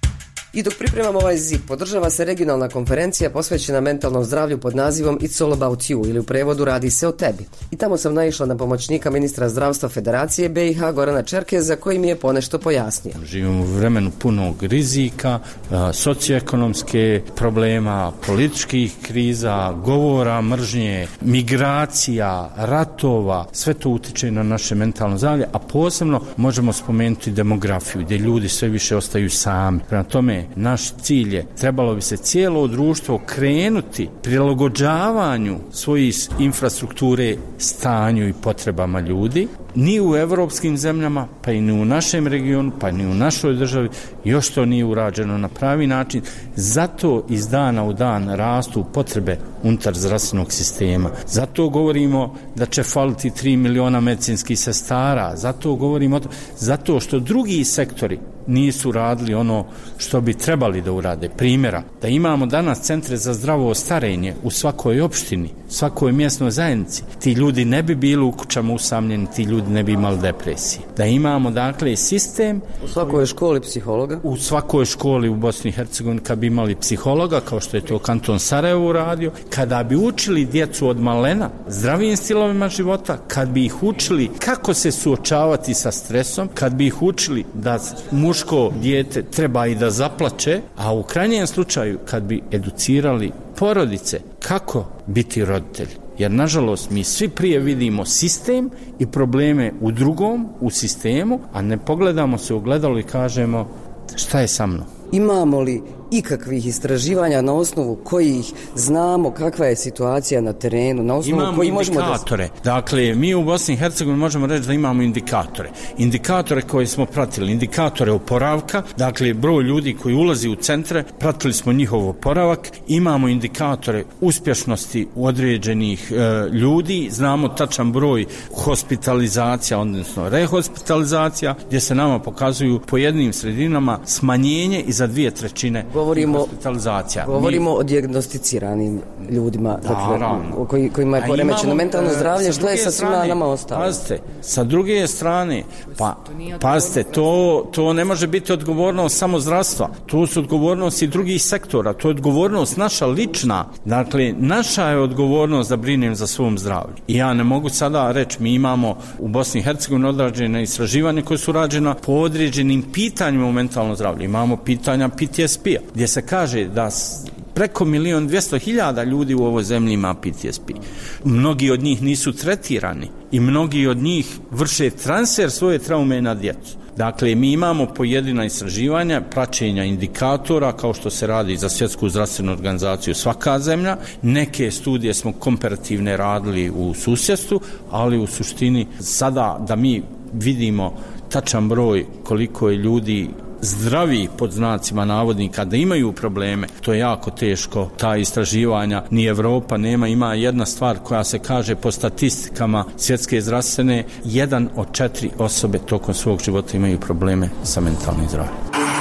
[SPEAKER 7] I dok pripremamo ovaj zip, podržava se regionalna konferencija posvećena mentalnom zdravlju pod nazivom It's all about you, ili u prevodu Radi se o tebi. I tamo sam naišla na pomoćnika ministra zdravstva Federacije B i H Gorana Čerkeza, koji mi je ponešto pojasnio.
[SPEAKER 4] Živimo u vremenu punog rizika, socioekonomske problema, političkih kriza, govora mržnje, migracija, ratova, sve to utiče na naše mentalno zdravlje, a posebno možemo spomenuti demografiju, gdje ljudi sve više ostaju sami. Prema tome, naš cilj je, trebalo bi se cijelo društvo krenuti prilagođavanju svojih infrastrukture stanju i potrebama ljudi. Ni u evropskim zemljama, pa i ni u našem regionu, pa ni u našoj državi još to nije urađeno na pravi način. Zato iz dana u dan rastu potrebe unutar zdravstvenog sistema. Zato govorimo da će faliti tri miliona medicinskih sestara. Zato govorimo, zato što drugi sektori nisu radili ono što bi trebali da urade. Primjera, da imamo danas centre za zdravo starenje u svakoj opštini, svakoj mjesnoj zajednici. Ti ljudi ne bi bili u kućama usamljeni, ti ljudi ne bi imali depresije. Da imamo, dakle, sistem...
[SPEAKER 7] U svakoj školi psihologa?
[SPEAKER 4] U svakoj školi u Bosni i Hercegovini kad bi imali psihologa, kao što je to kanton Sarajevo uradio, kada bi učili djecu od malena zdravijim stilovima života, kad bi ih učili kako se suočavati sa stresom, kad bi ih učili da muško dijete treba i da zaplače, a u krajnjem slučaju kad bi educirali porodice kako biti roditelj. Jer, nažalost, mi svi prije vidimo sistem i probleme u drugom, u sistemu, a ne pogledamo se u gledalo i kažemo šta je sa mnom.
[SPEAKER 7] Imamo li ikakvih istraživanja na osnovu kojih znamo kakva je situacija na terenu, na osnovu
[SPEAKER 4] imamo
[SPEAKER 7] koji možemo
[SPEAKER 4] indikatore. Da... Dakle, mi u Bosni i Hercegovini možemo reći da imamo indikatore. Indikatore koje smo pratili, indikatore oporavka, dakle, broj ljudi koji ulazi u centre, pratili smo njihov oporavak, imamo indikatore uspješnosti određenih e, ljudi, znamo tačan broj hospitalizacija, odnosno rehospitalizacija, gdje se nama pokazuju po jednim sredinama smanjenje i za dvije trećine
[SPEAKER 7] Govorimo,
[SPEAKER 4] hospitalizacija.
[SPEAKER 7] govorimo
[SPEAKER 4] Mi...
[SPEAKER 7] o dijagnosticiranim ljudima,
[SPEAKER 4] da,
[SPEAKER 7] dakle, koji, kojima je poremećeno mentalno zdravlje, što je sa svima nama ostalo.
[SPEAKER 4] Pazite, sa druge strane, pa, pazite, to, to ne može biti odgovornost samo zdravstva, to su odgovornosti drugih sektora, to je odgovornost naša lična, dakle, naša je odgovornost da brinem za svom zdravlju. I ja ne mogu sada reći, mi imamo u Bosni i Hercegovini odrađene istraživanje koje su rađena po određenim pitanjima u mentalnom zdravlju. Imamo pitanja P T S P-a, gdje se kaže da preko milion dvjesto hiljada ljudi u ovoj zemlji ima P T S P. Mnogi od njih nisu tretirani i mnogi od njih vrše transfer svoje traume na djecu. Dakle, mi imamo pojedina istraživanja, praćenja indikatora, kao što se radi za Svjetsku zdravstvenu organizaciju svaka zemlja. Neke studije smo komparativne radili u susjedstvu, ali u suštini sada da mi vidimo tačan broj koliko je ljudi zdravi pod znacima navodnika da imaju probleme, to je jako teško. Ta istraživanja ni Evropa nema. Ima jedna stvar koja se kaže po statistikama Svjetske zdravstvene, jedan od četiri osobe tokom svog života imaju probleme sa mentalnim zdravljem.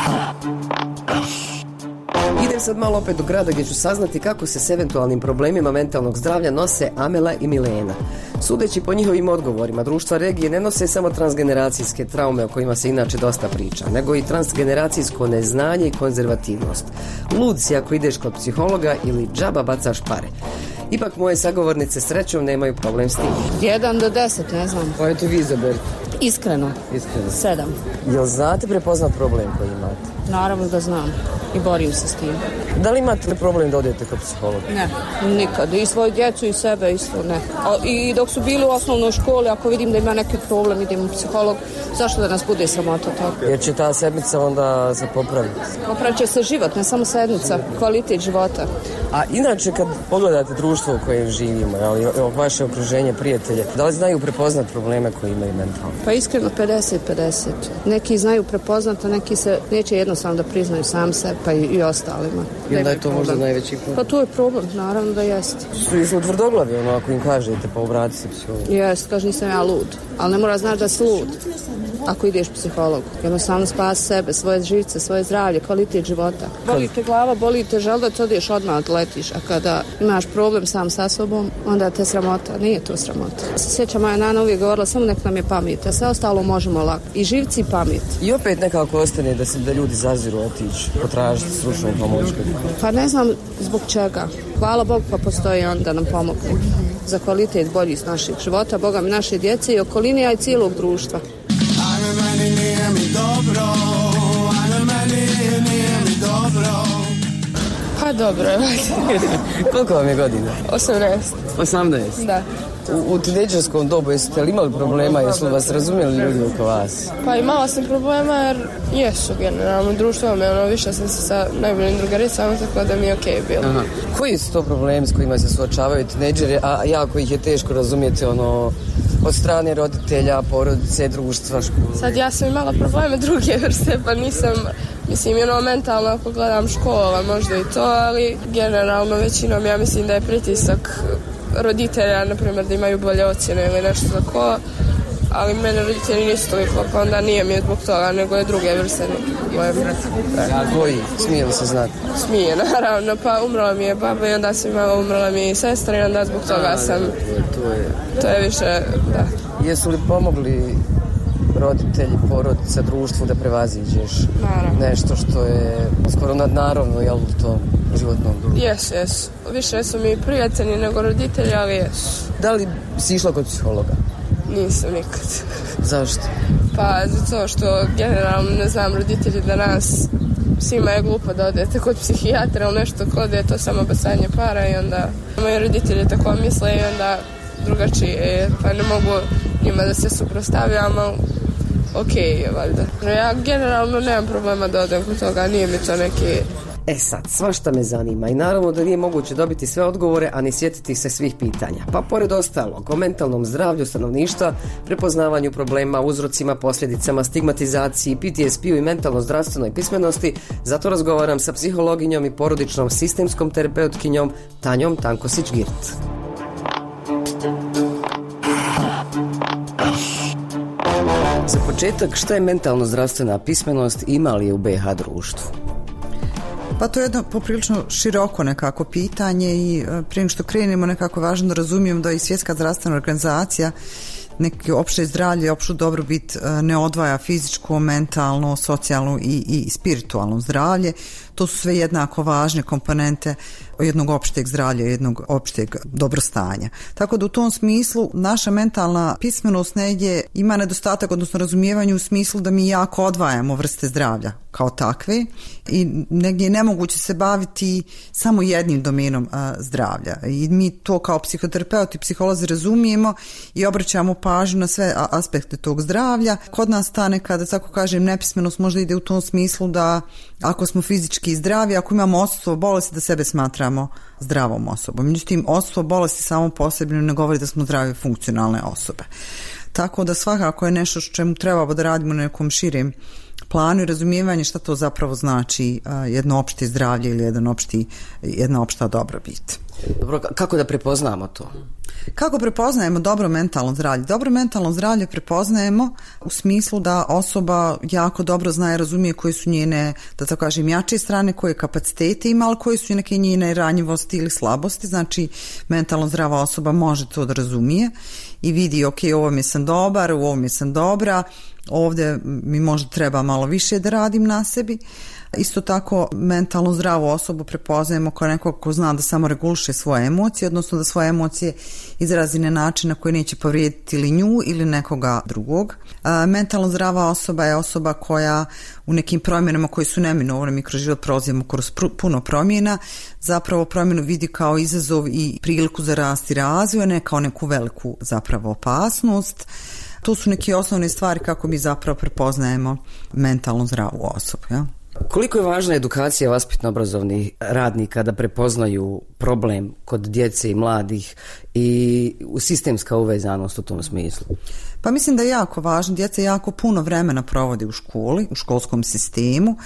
[SPEAKER 7] Idem sad malo opet do grada gdje ću saznati kako se s eventualnim problemima mentalnog zdravlja nose Amela i Milena. Sudeći po njihovim odgovorima, društva regije ne nose samo transgeneracijske traume o kojima se inače dosta priča, nego i transgeneracijsko neznanje i konzervativnost. Lud si ako ideš kod psihologa ili džaba bacaš pare. Ipak moje sagovornice srećom nemaju problem s tim.
[SPEAKER 9] Jedan do deset, ne znam.
[SPEAKER 7] Pa eto vi izaberite.
[SPEAKER 9] Iskreno.
[SPEAKER 7] Iskreno.
[SPEAKER 9] Sedam.
[SPEAKER 7] Jel znate prepoznat problem koji imate?
[SPEAKER 9] Naravno da znam i borim se s tim.
[SPEAKER 7] Da li imate problem da odete kod psihologa?
[SPEAKER 9] Ne, nikad. I svoju djecu i sebe isto ne. A, i dok su bili u osnovnoj školi, ako vidim da ima neki problem, idem u psiholog. Zašto da nas bude sramota tako?
[SPEAKER 7] Jer će ta sedmica onda se popraviti.
[SPEAKER 9] Popravit će se život, ne samo sedmica, kvalitet života.
[SPEAKER 7] A inače kad pogledate društvo u kojem živimo, ali vaše okruženje, prijatelje, da li znaju prepoznat probleme koji imaju mentalno?
[SPEAKER 9] Pa iskreno pedeset pedeset. Neki znaju prepoznat, a neki se neće jednostavno da priznaju sam se, pa i, i ostalima.
[SPEAKER 7] I onda je to možda najveći problem.
[SPEAKER 9] Pa to je problem, naravno da jeste.
[SPEAKER 7] Su, su tvrdoglavi, ono, ako im kažete, pa obrati se psihologu.
[SPEAKER 9] Jeste, kaže nisam ja lud, ali ne mora znaći da si lud. ako ideš psihologu. Jednostavno spasi sebe, svoje živce, svoje zdravlje, kvalitet života. Boli te glava, boli te želudac, odeš odmah odletiš, a kada imaš problem sam sa sobom, onda te sramota. Nije to sramota. Se sjećam, moja nana uvijek govorila, samo nek nam je pamet, a sve ostalo možemo lako. I živci i pamet.
[SPEAKER 7] I opet nekako ostane da se da ljudi zaziru otići, potražiti stručnu pomoć.
[SPEAKER 9] Pa ne znam zbog čega. Hvala Bogu pa postoji on da nam pomogne. Za kvalitet bolji s naših života, Boga mi naše djece i okoline, a i cijelog društva.
[SPEAKER 24] Ajme meni nije mi dobro, ajme meni nije mi dobro.
[SPEAKER 9] Pa dobro je.
[SPEAKER 7] Koliko vam je godina?
[SPEAKER 9] osamnaest.
[SPEAKER 7] osamnaest?
[SPEAKER 9] Da.
[SPEAKER 7] U, u tinejdžerskom dobu jeste li imali problema, jesu li vas razumjeli ljudi oko vas?
[SPEAKER 9] Pa imala sam problema jer jesu generalno društvo me, ono, više sam se sa najboljim drugaricama, tako da mi je okej okay bilo.
[SPEAKER 7] Aha. Koji su to problemi s kojima se suočavaju tinejdžeri, a jako ih je teško razumjeti ono, od strane roditelja, porodice, društva, škole?
[SPEAKER 9] Sad ja sam imala probleme druge vrste, pa nisam, mislim, ono, mentalno ako gledam škola, možda i to, ali generalno većinom ja mislim da je pritisak roditelja, na primjer, da imaju bolje ocjene ili nešto tako, ali mene roditelji nisu toliko, pa onda nije mi je zbog toga, nego je druge vrste moje brate.
[SPEAKER 7] Koji? Smije li se znati?
[SPEAKER 9] Smije, naravno, pa umrla mi je baba i onda sam imala, umrla mi je i sestra i onda zbog toga sam,
[SPEAKER 7] to je,
[SPEAKER 9] to je više, da.
[SPEAKER 7] Jesu li pomogli roditelji, porodica, društvu da prevaziđeš
[SPEAKER 9] Naravno.
[SPEAKER 7] nešto što je skoro nadnaravno, jel, u tom životnom društvu?
[SPEAKER 9] Jesu, jesu. Više su mi prijatelji nego roditelji, ali jesu.
[SPEAKER 7] Da li si išla kod psihologa?
[SPEAKER 9] Nisam nikad.
[SPEAKER 7] Zašto?
[SPEAKER 9] Pa zato što generalno, ne znam, roditelji danas, svima je glupo da odete kod psihijatra ili nešto kod je to samo bacanje para i onda moji roditelji tako misle i onda drugačije, pa ne mogu njima da se suprotstavljam, ali okej je valjda. Ja generalno nemam problema da odem kod toga, nije mi to neki...
[SPEAKER 7] E sad, svašta me zanima i naravno da nije moguće dobiti sve odgovore, a ni sjetiti se svih pitanja. Pa pored ostalog, o mentalnom zdravlju stanovništva, prepoznavanju problema, uzrocima, posljedicama, stigmatizaciji, P T S P-u i mentalno zdravstvenoj pismenosti, zato razgovaram sa psihologinjom i porodičnom sistemskom terapeutkinjom Tanjom Tankosić-Girt. Za početak, šta je mentalno zdravstvena pismenost i ima li je u B iH društvu?
[SPEAKER 2] Pa to je jedno poprilično široko nekako pitanje i prije nego što krenemo nekako važno da razumijem da i Svjetska zdravstvena organizacija neki opšte zdravlje, opštu dobrobit ne odvaja fizičko, mentalno, socijalno i, i spiritualno zdravlje. To su sve jednako važne komponente jednog opšteg zdravlja, jednog opšteg dobrostanja. Tako da u tom smislu naša mentalna pismenost negdje ima nedostatak, odnosno razumijevanje u smislu da mi jako odvajamo vrste zdravlja kao takve i negdje je nemoguće se baviti samo jednim domenom a, zdravlja. I mi to kao psihoterapeuti, psiholozi razumijemo i obraćamo pažnju na sve aspekte tog zdravlja. Kod nas ta nekada, tako kažem, nepismenost možda ide u tom smislu da ako smo fizički zdravi, ako imamo odsustvo bolesti, da sebe smatramo zdravom osobom. Međutim, odsustvo bolesti samo posebno ne govori da smo zdrave funkcionalne osobe. Tako da svakako je nešto što čemu trebamo da radimo na nekom širem planu i razumijevanje šta to zapravo znači jedno opšte zdravlje ili jedan opšti, jedna opšta dobrobit.
[SPEAKER 7] Dobro, kako da prepoznamo to?
[SPEAKER 2] Kako prepoznajemo dobro mentalno zdravlje? Dobro mentalno zdravlje prepoznajemo u smislu da osoba jako dobro zna i razumije koje su njene, da tako kažem, jače strane, koje kapacitete ima, ali koje su neke njene ranjivosti ili slabosti. Znači, mentalno zdrava osoba može to da razumije i vidi, ok, u ovom je sam dobar, u ovom je sam dobra, ovdje mi možda treba malo više da radim na sebi. Isto tako, mentalno zdravu osobu prepoznajemo kao nekog ko zna da samo reguliše svoje emocije, odnosno da svoje emocije izrazi na način na koji neće povrijediti ili nju ili nekoga drugog. A, mentalno zdrava osoba je osoba koja u nekim promjenama koji su neminovne, mi kroz život prolazimo kroz pr- puno promjena, zapravo promjenu vidi kao izazov i priliku za rast i razvoj, ne kao neku veliku zapravo opasnost. To su neke osnovne stvari kako mi zapravo prepoznajemo mentalno zdravu osobu, ja?
[SPEAKER 7] Koliko je važna edukacija vaspitno-obrazovnih radnika da prepoznaju problem kod djece i mladih i sistemska uvezanost u tom smislu?
[SPEAKER 2] Pa mislim da je jako važno. Djeca jako puno vremena provode u školi, u školskom sistemu.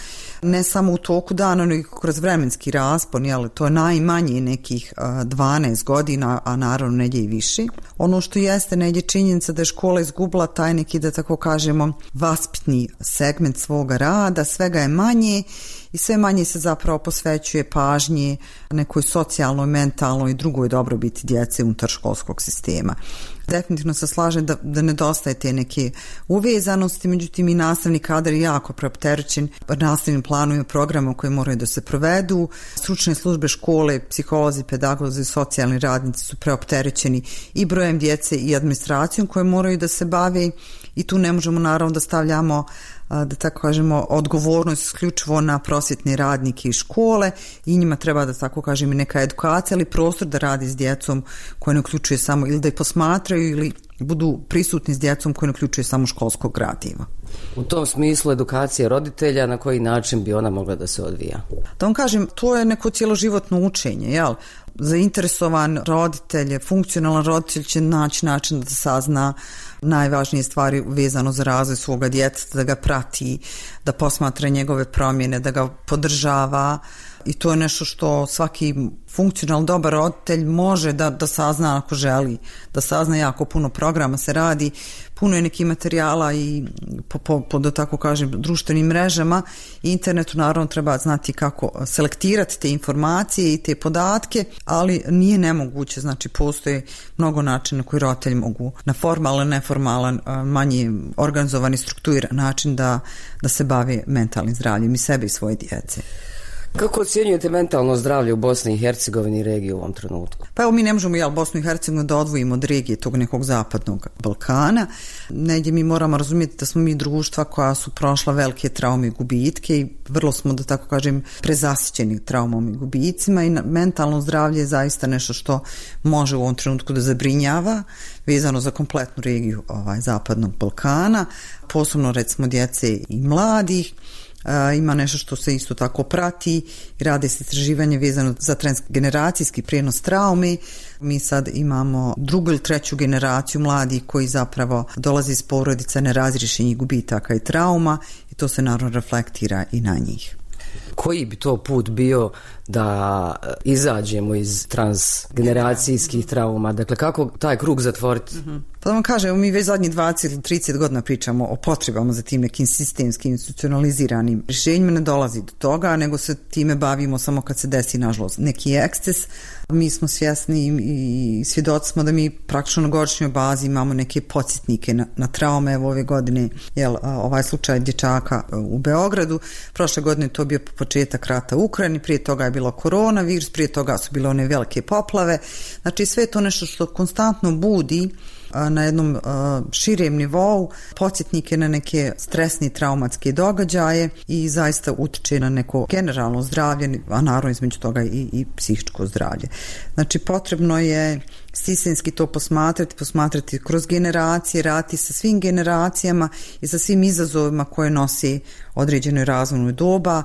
[SPEAKER 2] ne samo u toku dana, nego kroz vremenski raspon, jel, to je najmanje nekih dvanaest godina, a naravno negdje i više. Ono što jeste negdje činjenica da je škola izgubila taj neki, da tako kažemo, vaspitni segment svoga rada, svega je manje i sve manje se zapravo posvećuje pažnje nekoj socijalnoj, mentalnoj i drugoj dobrobiti djece unutar školskog sistema. Definitivno se slažem da, da nedostaje te neke uvezanosti, međutim i nastavni kadar je jako preopterećen nastavnim planovima, programa koji moraju da se provedu. Stručne službe škole, psiholozi, pedagozi, socijalni radnici su preopterećeni i brojem djece i administracijom koje moraju da se bave i tu ne možemo naravno da stavljamo, da tako kažemo, odgovornost isključivo na prosvjetne radnike i škole i njima treba da tako kažem i neka edukacija ali prostor da radi s djecom koje ne uključuje samo ili da ih posmatraju ili budu prisutni s djecom koje ne uključuje samo školskog gradiva.
[SPEAKER 7] U tom smislu edukacija roditelja, na koji način bi ona mogla da se odvija?
[SPEAKER 2] Da vam kažem, to je neko cjeloživotno učenje, jel? Zainteresovan roditelj, funkcionalan roditelj će naći način da sazna najvažnije stvari vezano za razvoj svoga djeteta, da ga prati, da posmatra njegove promjene, da ga podržava i to je nešto što svaki funkcionalno dobar roditelj može da, da sazna ako želi, da sazna jako puno programa se radi, puno je nekih materijala i po, po, po da tako kažem društvenim mrežama i internetu naravno treba znati kako selektirati te informacije i te podatke, ali nije nemoguće, znači postoje mnogo načina koji roditelji mogu na formalan, neformalan, manje organizovani, strukturiran način da, da se bave mentalnim zdravljem i sebe i svoje djece.
[SPEAKER 7] Kako ocjenjujete mentalno zdravlje u Bosni i Hercegovini i regiji u ovom trenutku?
[SPEAKER 2] Pa evo mi ne možemo jel, Bosnu i Hercegovinu da odvojimo od regije tog nekog zapadnog Balkana. Negdje mi moramo razumjeti da smo mi društva koja su prošla velike traume i gubitke i vrlo smo, da tako kažem, prezasićeni traumom i gubicima i mentalno zdravlje je zaista nešto što može u ovom trenutku da zabrinjava vezano za kompletnu regiju ovaj, zapadnog Balkana, posebno recimo djece i mladih. Uh, ima nešto što se isto tako prati i rade se istraživanje vezano za transgeneracijski prijenos traume. Mi sad imamo drugu ili treću generaciju mladih koji zapravo dolazi iz porodica nerazriješenih gubitaka i trauma i to se naravno reflektira i na njih.
[SPEAKER 7] Koji bi to put bio da izađemo iz transgeneracijskih trauma? Dakle, kako taj krug zatvoriti?
[SPEAKER 2] Mm-hmm. Pa da vam kažem, mi već zadnjih dvadeset ili trideset godina pričamo o potrebama za tim nekim sistemskim institucionaliziranim rješenjima, ne dolazi do toga, nego se time bavimo samo kad se desi, nažalost, neki eksces. Mi smo svjesni i svjedoci smo da mi praktično na godišnjoj bazi imamo neke podsjetnike na, na traume. Evo ove godine, jel, ovaj slučaj dječaka u Beogradu, prošle godine to bio početak rata u Ukrajini, prije toga je bilo koronavirus, prije toga su bile one velike poplave. Znači sve to nešto što konstantno budi na jednom širem nivou podsjetnike na neke stresne traumatske događaje i zaista utiče na neko generalno zdravlje, a naravno između toga i, i psihičko zdravlje. Znači potrebno je sistemski to posmatrati, posmatrati kroz generacije, raditi sa svim generacijama i sa svim izazovima koje nosi određenoj razvojnoj doba,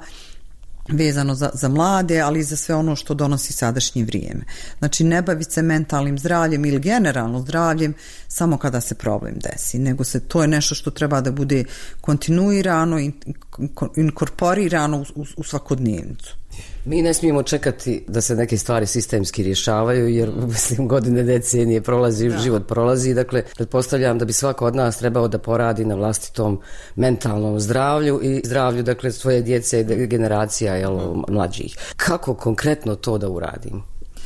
[SPEAKER 2] vezano za, za mlade, ali i za sve ono što donosi sadašnje vrijeme. Znači ne baviti se mentalnim zdravljem ili generalno zdravljem samo kada se problem desi, nego se to je nešto što treba da bude kontinuirano i inkorporirano u, u, u svakodnevnicu.
[SPEAKER 7] Mi ne smijemo čekati da se neke stvari sistemski rješavaju, jer mislim godine, decenije prolazi, da. Život prolazi, dakle pretpostavljam da bi svako od nas trebao da poradi na vlastitom mentalnom zdravlju i zdravlju, dakle, svoje djece i generacija, jel, mlađih. Kako konkretno to da uradimo?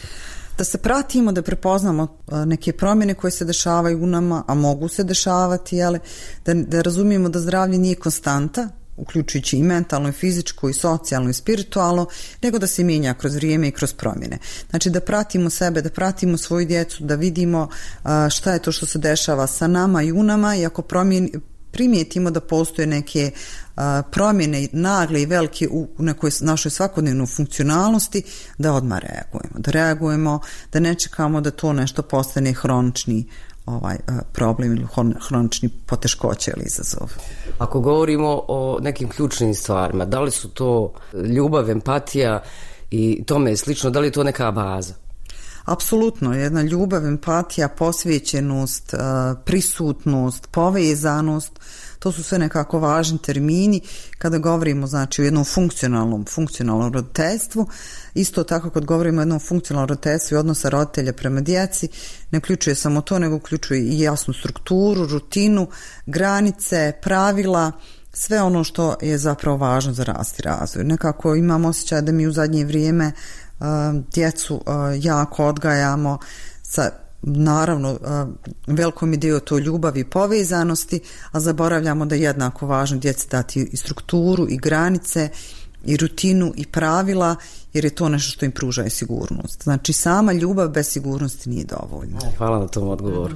[SPEAKER 2] Da se pratimo, da prepoznamo neke promjene koje se dešavaju u nama, a mogu se dešavati, jel, da, da razumijemo da zdravlje nije konstanta, uključujući i mentalno, i fizičko, i socijalno, i spiritualno, nego da se mijenja kroz vrijeme i kroz promjene. Znači da pratimo sebe, da pratimo svoju djecu, da vidimo šta je to što se dešava sa nama i u nama i ako promjeni, primijetimo da postoje neke a, promjene nagle i velike u nekoj našoj svakodnevnoj funkcionalnosti, da odmah reagujemo. Da reagujemo, da ne čekamo da to nešto postane hronični ovaj problem ili hronični poteškoće ili izazov.
[SPEAKER 7] Ako govorimo o nekim ključnim stvarima, da li su to ljubav, empatija i tome slično, da li je to neka baza?
[SPEAKER 2] Apsolutno, jedna ljubav, empatija, posvećenost, prisutnost, povezanost, to su sve nekako važni termini kada govorimo znači o jednom funkcionalnom, funkcionalnom roditeljstvu. Isto tako kad govorimo o jednom funkcionalnom roditeljstvu i odnosa roditelja prema djeci, ne uključuje samo to, nego uključuje i jasnu strukturu, rutinu, granice, pravila, sve ono što je zapravo važno za rast i razvoj. Nekako imam osjećaj da mi u zadnje vrijeme uh, djecu uh, jako odgajamo sa naravno velikom idejom to ljubavi i povezanosti, a zaboravljamo da je jednako važno djeci dati i strukturu i granice i rutinu i pravila, jer je to nešto što im pruža i sigurnost. Znači sama ljubav bez sigurnosti nije dovoljna.
[SPEAKER 7] Hvala na tom odgovoru.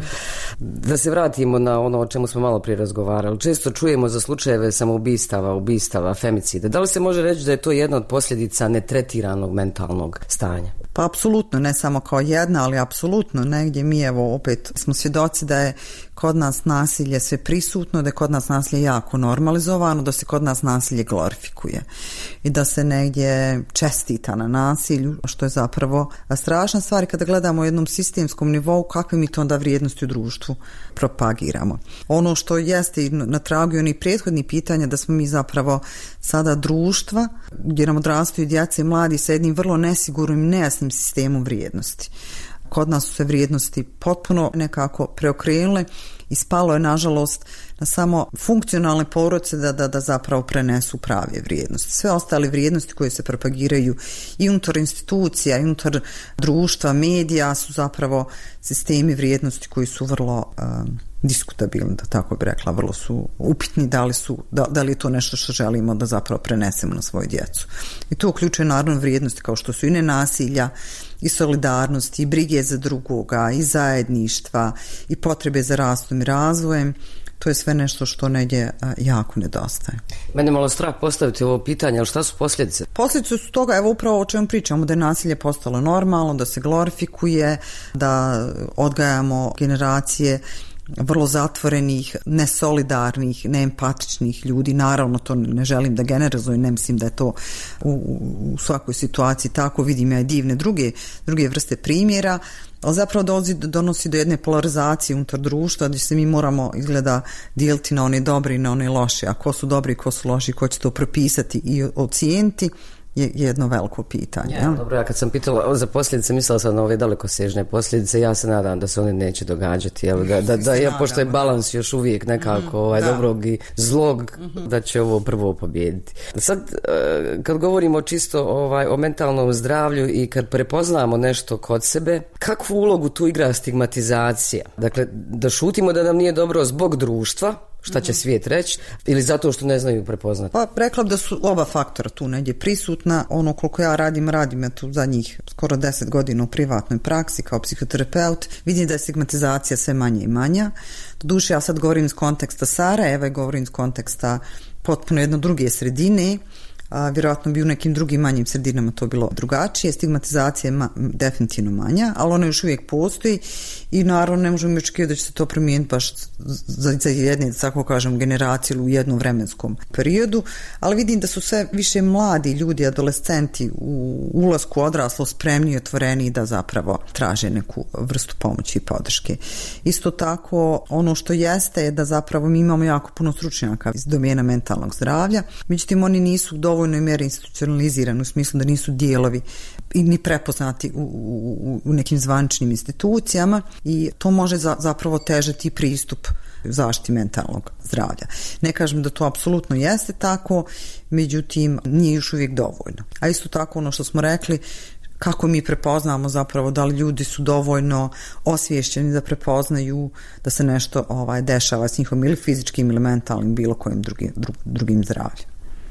[SPEAKER 7] Da se vratimo na ono o čemu smo malo prije razgovarali. Često čujemo za slučajeve samoubistava, ubistava, femicida. Da li se može reći da je to jedna od posljedica netretiranog mentalnog stanja?
[SPEAKER 2] Pa apsolutno, ne samo kao jedna, ali apsolutno negdje mi evo opet smo svjedoci da je kod nas nasilje sve prisutno, da je kod nas nasilje jako normalizovano, da se kod nas nasilje glorifikuje i da se negdje čestita na nasilju, što je zapravo strašna stvar kada gledamo u jednom sistemskom nivou kakve mi to onda vrijednosti u društvu propagiramo. Ono što jeste na tragu i onih prethodnih pitanja da smo mi zapravo sada društva gdje nam odrastaju djeca i mladi sa jednim vrlo nesigurnim i nejasnim sistemom vrijednosti. Kod nas su se vrijednosti potpuno nekako preokrenule i spalo je nažalost na samo funkcionalne porodice da, da, da zapravo prenesu prave vrijednosti. Sve ostale vrijednosti koje se propagiraju i unutar institucija, i unutar društva, medija su zapravo sistemi vrijednosti koji su vrlo um, diskutabilni, da tako bi rekla, vrlo su upitni da li, su, da, da li je to nešto što želimo da zapravo prenesemo na svoju djecu. I to uključuje naravno vrijednosti kao što su i nenasilja, i solidarnosti, i brige za drugoga, i zajedništva, i potrebe za rastom i razvojem. To je sve nešto što negdje jako nedostaje.
[SPEAKER 7] Mene malo strah postaviti ovo pitanje, ali šta su posljedice?
[SPEAKER 2] Posljedice su toga, evo upravo o čemu pričamo, da je nasilje postalo normalno, da se glorifikuje, da odgajamo generacije vrlo zatvorenih, nesolidarnih, neempatičnih ljudi. Naravno, to ne želim da generalizujem, ne mislim da je to u, u svakoj situaciji tako, vidim ja i divne druge, druge vrste primjera, ali zapravo donosi, donosi do jedne polarizacije unutar društva gdje se mi moramo izgleda dijeliti na one dobre i na one loše, a ko su dobri i ko su loši, ko će to propisati i ocijeniti je jedno veliko pitanje.
[SPEAKER 7] Ja, dobro, ja kad sam pitala za posljedice, mislila sam na ove dalekosežne posljedice, ja se nadam da se one neće događati, jel, da, da, da ja, pošto je balans još uvijek nekako ovaj, dobrog i zlog, da će ovo prvo pobijediti. Sad, kad govorimo čisto ovaj, o mentalnom zdravlju i kad prepoznamo nešto kod sebe, kakvu ulogu tu igra stigmatizacija? Dakle, da šutimo da nam nije dobro zbog društva, šta će svijet reći, ili zato što ne znaju prepoznati?
[SPEAKER 2] Pa rekla da su oba faktora tu negdje prisutna. Ono koliko ja radim, radim ja tu za njih skoro deset godina u privatnoj praksi kao psihoterapeut, vidim da je stigmatizacija sve manje i manja. Doduše, ja sad govorim iz konteksta Sarajeva i govorim iz konteksta potpuno jedno druge sredine. A, vjerojatno bi u nekim drugim manjim sredinama to bilo drugačije. Stigmatizacija je ma, definitivno manja, ali ona još uvijek postoji i naravno ne možemo očekivati da će se to promijeniti baš za, za jedne, da tako kažem, generacije u jednom vremenskom periodu, ali vidim da su sve više mladi ljudi, adolescenti u ulasku odraslo spremni i otvoreni da zapravo traže neku vrstu pomoći i podrške. Isto tako, ono što jeste je da zapravo mi imamo jako puno stručnjaka iz domena mentalnog zdravlja, međutim oni nisu dovoljno mjeri institucionalizirani u smislu da nisu dijelovi i ni prepoznati u, u, u nekim zvaničnim institucijama i to može za, zapravo težati pristup zaštiti mentalnog zdravlja. Ne kažem da to apsolutno jeste tako, međutim nije još uvijek dovoljno. A isto tako ono što smo rekli, kako mi prepoznamo zapravo da li ljudi su dovoljno osviješćeni da prepoznaju da se nešto ovaj, dešava s njihovim ili fizičkim ili mentalnim bilo kojim drugim, drugim zdravljem.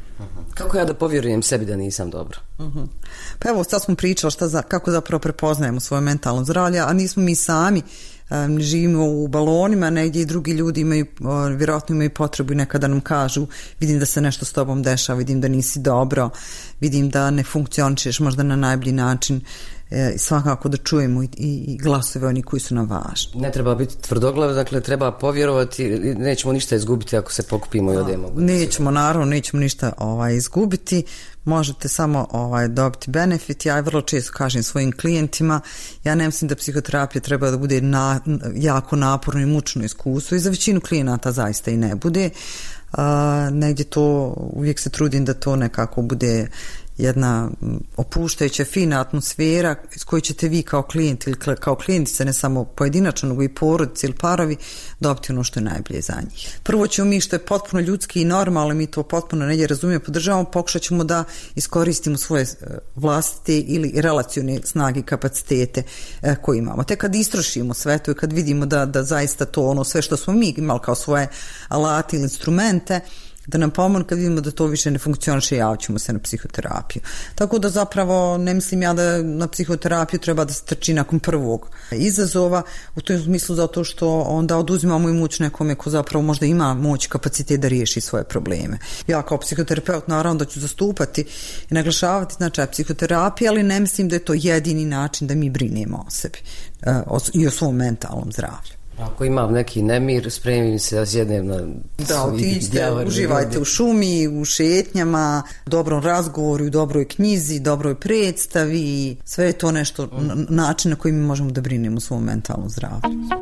[SPEAKER 7] Kako ja da povjerujem sebi da nisam dobro?
[SPEAKER 2] Uh-huh. Pa evo, sad smo pričali šta za, kako zapravo prepoznajemo svoje mentalno zdravlje, a nismo mi sami, um, živimo u balonima, negdje i drugi ljudi imaju, uh, vjerojatno imaju potrebu i nekada nam kažu, vidim da se nešto s tobom dešava, vidim da nisi dobro, vidim da ne funkcionišeš možda na najbolji način. e, svakako da čujemo i, i glasove oni koji su nam važni.
[SPEAKER 7] Ne treba biti tvrdoglav, dakle treba povjerovati, nećemo ništa izgubiti ako se pokupimo i odemo.
[SPEAKER 2] Nećemo, naravno, nećemo ništa ovaj, izgubiti, možete samo ovaj, dobiti benefit. Ja vrlo često kažem svojim klijentima, ja ne mislim da psihoterapija treba da bude na, jako naporno i mučno iskustvo i za većinu klijenata zaista i ne bude. Uh, negdje to, uvijek se trudim da to nekako bude jedna opuštajuća, fina atmosfera iz koje ćete vi kao klijent ili kao klijentica, ne samo pojedinačno, nego i porodice ili parovi, dobiti ono što je najbolje za njih. Prvo ćemo mi, što je potpuno ljudski i normalno, mi to potpuno negdje razumijemo, podržavamo, pokušat ćemo da iskoristimo svoje vlastite ili relacione snage i kapacitete eh, koje imamo. Te kad istrošimo sve to i kad vidimo da, da zaista to ono sve što smo mi imali kao svoje alate ili instrumente, da nam pomogne, kad vidimo da to više ne funkcioniše, javit ćemo se na psihoterapiju. Tako da zapravo ne mislim ja da na psihoterapiju treba da se trči nakon prvog izazova, u tom smislu zato što onda oduzimamo i moć nekome ko zapravo možda ima moć, kapacitet da riješi svoje probleme. Ja kao psihoterapeut naravno da ću zastupati i naglašavati značaj psihoterapije, ali ne mislim da je to jedini način da mi brinemo o sebi i o svom mentalnom zdravlju.
[SPEAKER 7] Ako imam neki nemir, spremim se da sjednem na...
[SPEAKER 2] Da, otiđite, uživajte u šumi, u šetnjama, dobrom razgovoru, dobroj knjizi, dobroj predstavi, sve je to nešto, način na koji mi možemo da brinemo o svom mentalnom zdravlju.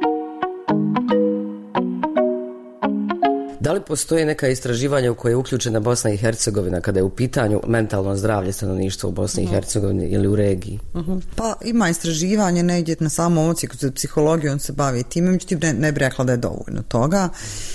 [SPEAKER 7] Da li postoje neka istraživanja u koje je uključena Bosna i Hercegovina kada je u pitanju mentalno zdravlje stanovništva u Bosni i Hercegovini ili u regiji?
[SPEAKER 2] Uh-huh. Pa ima istraživanje negdje na samom ocijeku za psihologiju, on se bavi time, međutim ne, ne bi rekla da je dovoljno toga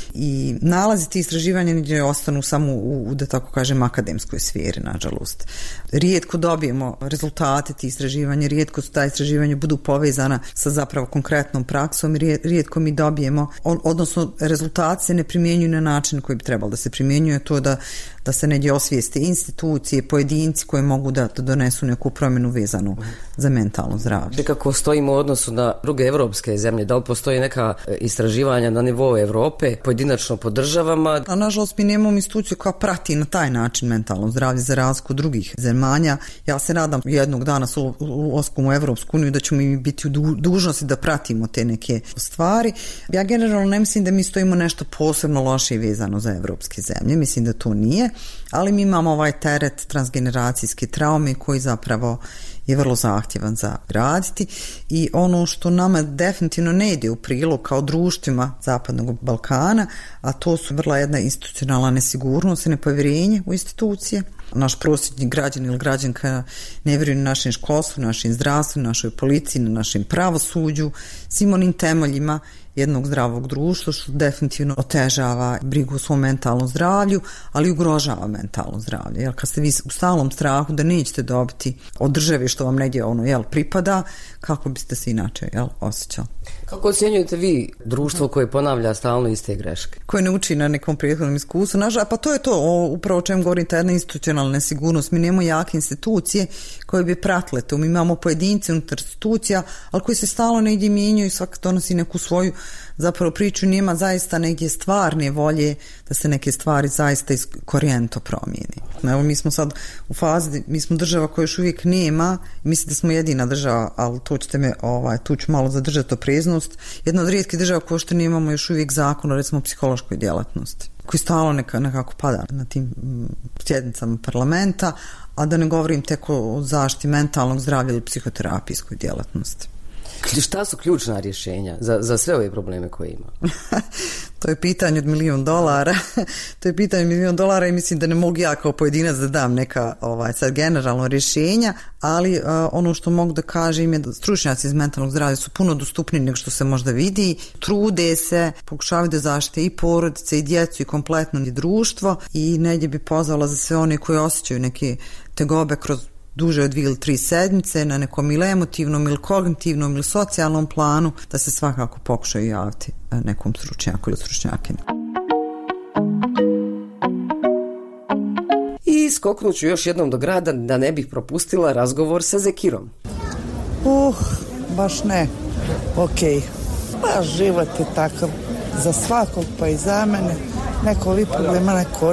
[SPEAKER 2] i nalazi ti istraživanja negdje ostanu samo u, u, da tako kažem, akademskoj sferi, nažalost. Rijetko dobijemo rezultate ti istraživanja, rijetko su ta istraživanja budu povezana sa zapravo konkretnom praksom i rijetko mi dobijemo, on, odnosno rezultati se ne primjenjuju na način koji bi trebalo da se primjenjuje, to da, da se negdje osvijeste institucije, pojedinci koji mogu da, da donesu neku promjenu vezanu za mentalno zdravlje.
[SPEAKER 7] Kako stojimo u odnosu na druge evropske zemlje? Da li postoji neka istraživanja na nivou Evrope, pojedinačno po državama?
[SPEAKER 2] A nažalost mi nemamo instituciju koja prati na taj način mentalno zdravlje za razliku drugih zemalja. Ja se nadam jednog dana s ulaskom u Evropsku uniju da ćemo mi biti u dužnosti da pratimo te neke stvari. Ja generalno ne mislim da mi stojimo nešto posebno loše i vezano za evropske zemlje. Mislim da to nije, ali mi imamo ovaj teret transgeneracijske traume koji zapravo je vrlo zahtjevan za raditi i ono što nama definitivno ne ide u prilog kao društvima Zapadnog Balkana, a to su vrlo jedna institucionalna nesigurnost i nepovjerenje u institucije. Naš prosječni građan ili građanka ne vjeruje na našem školstvu, našem zdravstvu, našoj policiji, na našem pravosuđu, svim onim temeljima jednog zdravog društva, što definitivno otežava brigu o svom mentalnom zdravlju, ali ugrožava mentalno zdravlje. Jer kad ste vi u stalnom strahu da nećete dobiti od države što vam negdje ono, jel, pripada, kako biste se inače, jel, osjećali?
[SPEAKER 7] Kako ocjenjujete vi društvo koje ponavlja stalno iste greške?
[SPEAKER 2] Koje ne uči na nekom prethodnom iskustvu. Nažal, pa to je to, o, upravo o čem govorim, ta jedna institucionalna nesigurnost. Mi nemamo jake institucije koje bi pratile to. Mi imamo pojedince unutar institucija, ali koji se stalno negdje mijenjaju i svak donosi neku svoju zapravo priču, nema zaista negdje stvarne volje da se neke stvari zaista korijento promijeni. Evo, mi smo sad u fazi, mi smo država koja još uvijek nema, mislim da smo jedina država, ali to ćete me, ovaj, tu ću malo zadržati opreznost, jedna od rijetkih država koja što nemamo još uvijek zakon o recimo psihološkoj djelatnosti, koji stalo neka, nekako pada na tim sjednicama parlamenta, a da ne govorim tek o zaštiti mentalnog zdravlja ili psihoterapijskoj djelatnosti.
[SPEAKER 7] Šta su ključna rješenja za, za sve ove probleme koje ima?
[SPEAKER 2] To je pitanje od milion dolara. To je pitanje od milion dolara i mislim da ne mogu ja kao pojedinac da dam neka ovaj, sad generalno rješenja, ali uh, ono što mogu da kažem je da stručnjaci iz mentalnog zdravlja su puno dostupniji nego što se možda vidi. Trude se, pokušavaju da zaštite i porodice i djecu i kompletno i društvo i negdje bi pozvala za sve one koji osjećaju neke tegobe kroz duže od dvije ili tri sedmice na nekom ili emotivnom ili kognitivnom ili socijalnom planu, da se svakako pokušaju javiti nekom stručnjaku ili stručnjakinju.
[SPEAKER 7] I skoknut ću još jednom do grada da ne bih propustila razgovor sa Zekirom.
[SPEAKER 3] Uh, baš ne. Ok. Pa život je takav za svakog, pa i za mene. Neko li problema, neko ni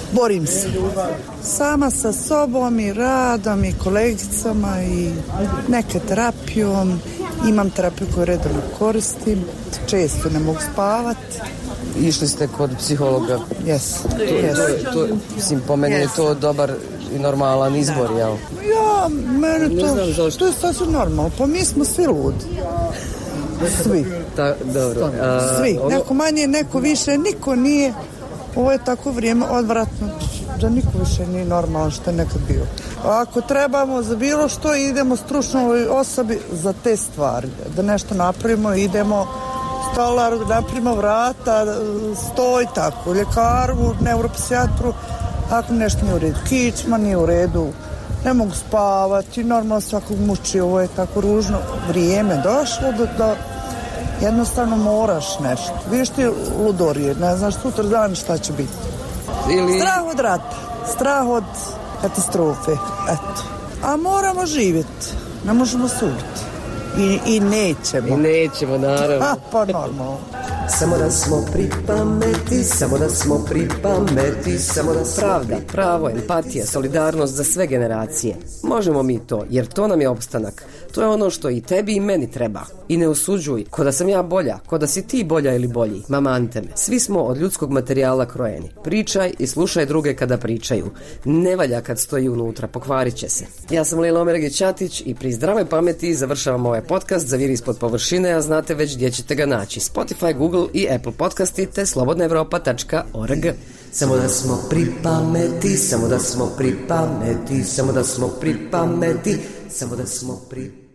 [SPEAKER 3] Borim se. Sama sa sobom i radom i kolegicama i neke terapijom. Imam terapiju koju redovno koristim. Često ne mogu spavati.
[SPEAKER 7] Išli ste kod psihologa?
[SPEAKER 3] Jes.
[SPEAKER 7] Yes. To, mislim, po meni yes. je to dobar i normalan izbor, jel?
[SPEAKER 3] Ja, meni to, to je sasvim normalno. Pa mi smo svi ludi. Svi.
[SPEAKER 7] Ta, dobro. A,
[SPEAKER 3] svi.
[SPEAKER 7] ono...
[SPEAKER 3] Neko manje, neko više, niko nije. Ovo je tako vrijeme odvratno da niko više nije normalno što je nekad bio. Ako trebamo za bilo što, idemo stručnoj osobi za te stvari. Da nešto napravimo, idemo stolaru, napravimo vrata, stoj tako, ljekaru, neuropsijatru, ako nešto nije u redu. Kičma nije u redu, ne mogu spavati, normalno svakog muči, ovo je tako ružno. Vrijeme došlo da, da jednostavno moraš nešto. Vidiš ti ludorije, ne znaš sutra dan šta će biti. Ili... Strah od rata, strah od katastrofe, eto. A moramo živjeti, ne možemo suditi. I, I nećemo.
[SPEAKER 7] I nećemo, naravno.
[SPEAKER 3] A, pa normalno.
[SPEAKER 7] Samo da smo pri pameti, samo da smo pri pameti, samo da smo... Pravda, pravo, empatija, solidarnost za sve generacije. Možemo mi to, jer to nam je opstanak. To je ono što i tebi i meni treba. I ne osuđuj, ko da sam ja bolja, ko da si ti bolja ili bolji. Mamante me. Svi smo od ljudskog materijala krojeni. Pričaj i slušaj druge kada pričaju. Ne valja kad stoji unutra, pokvarit će se. Ja sam Lila Omergić-Ćatić i pri zdravoj pameti završavam ovaj podcast Zaviri ispod površine, a znate već gdje ćete ga naći. Spotify, Google i Apple podcasti te slobodna evropa tačka org. Samo da smo pri pameti, samo da smo pri pameti, samo da smo pri pameti, samo da smo pri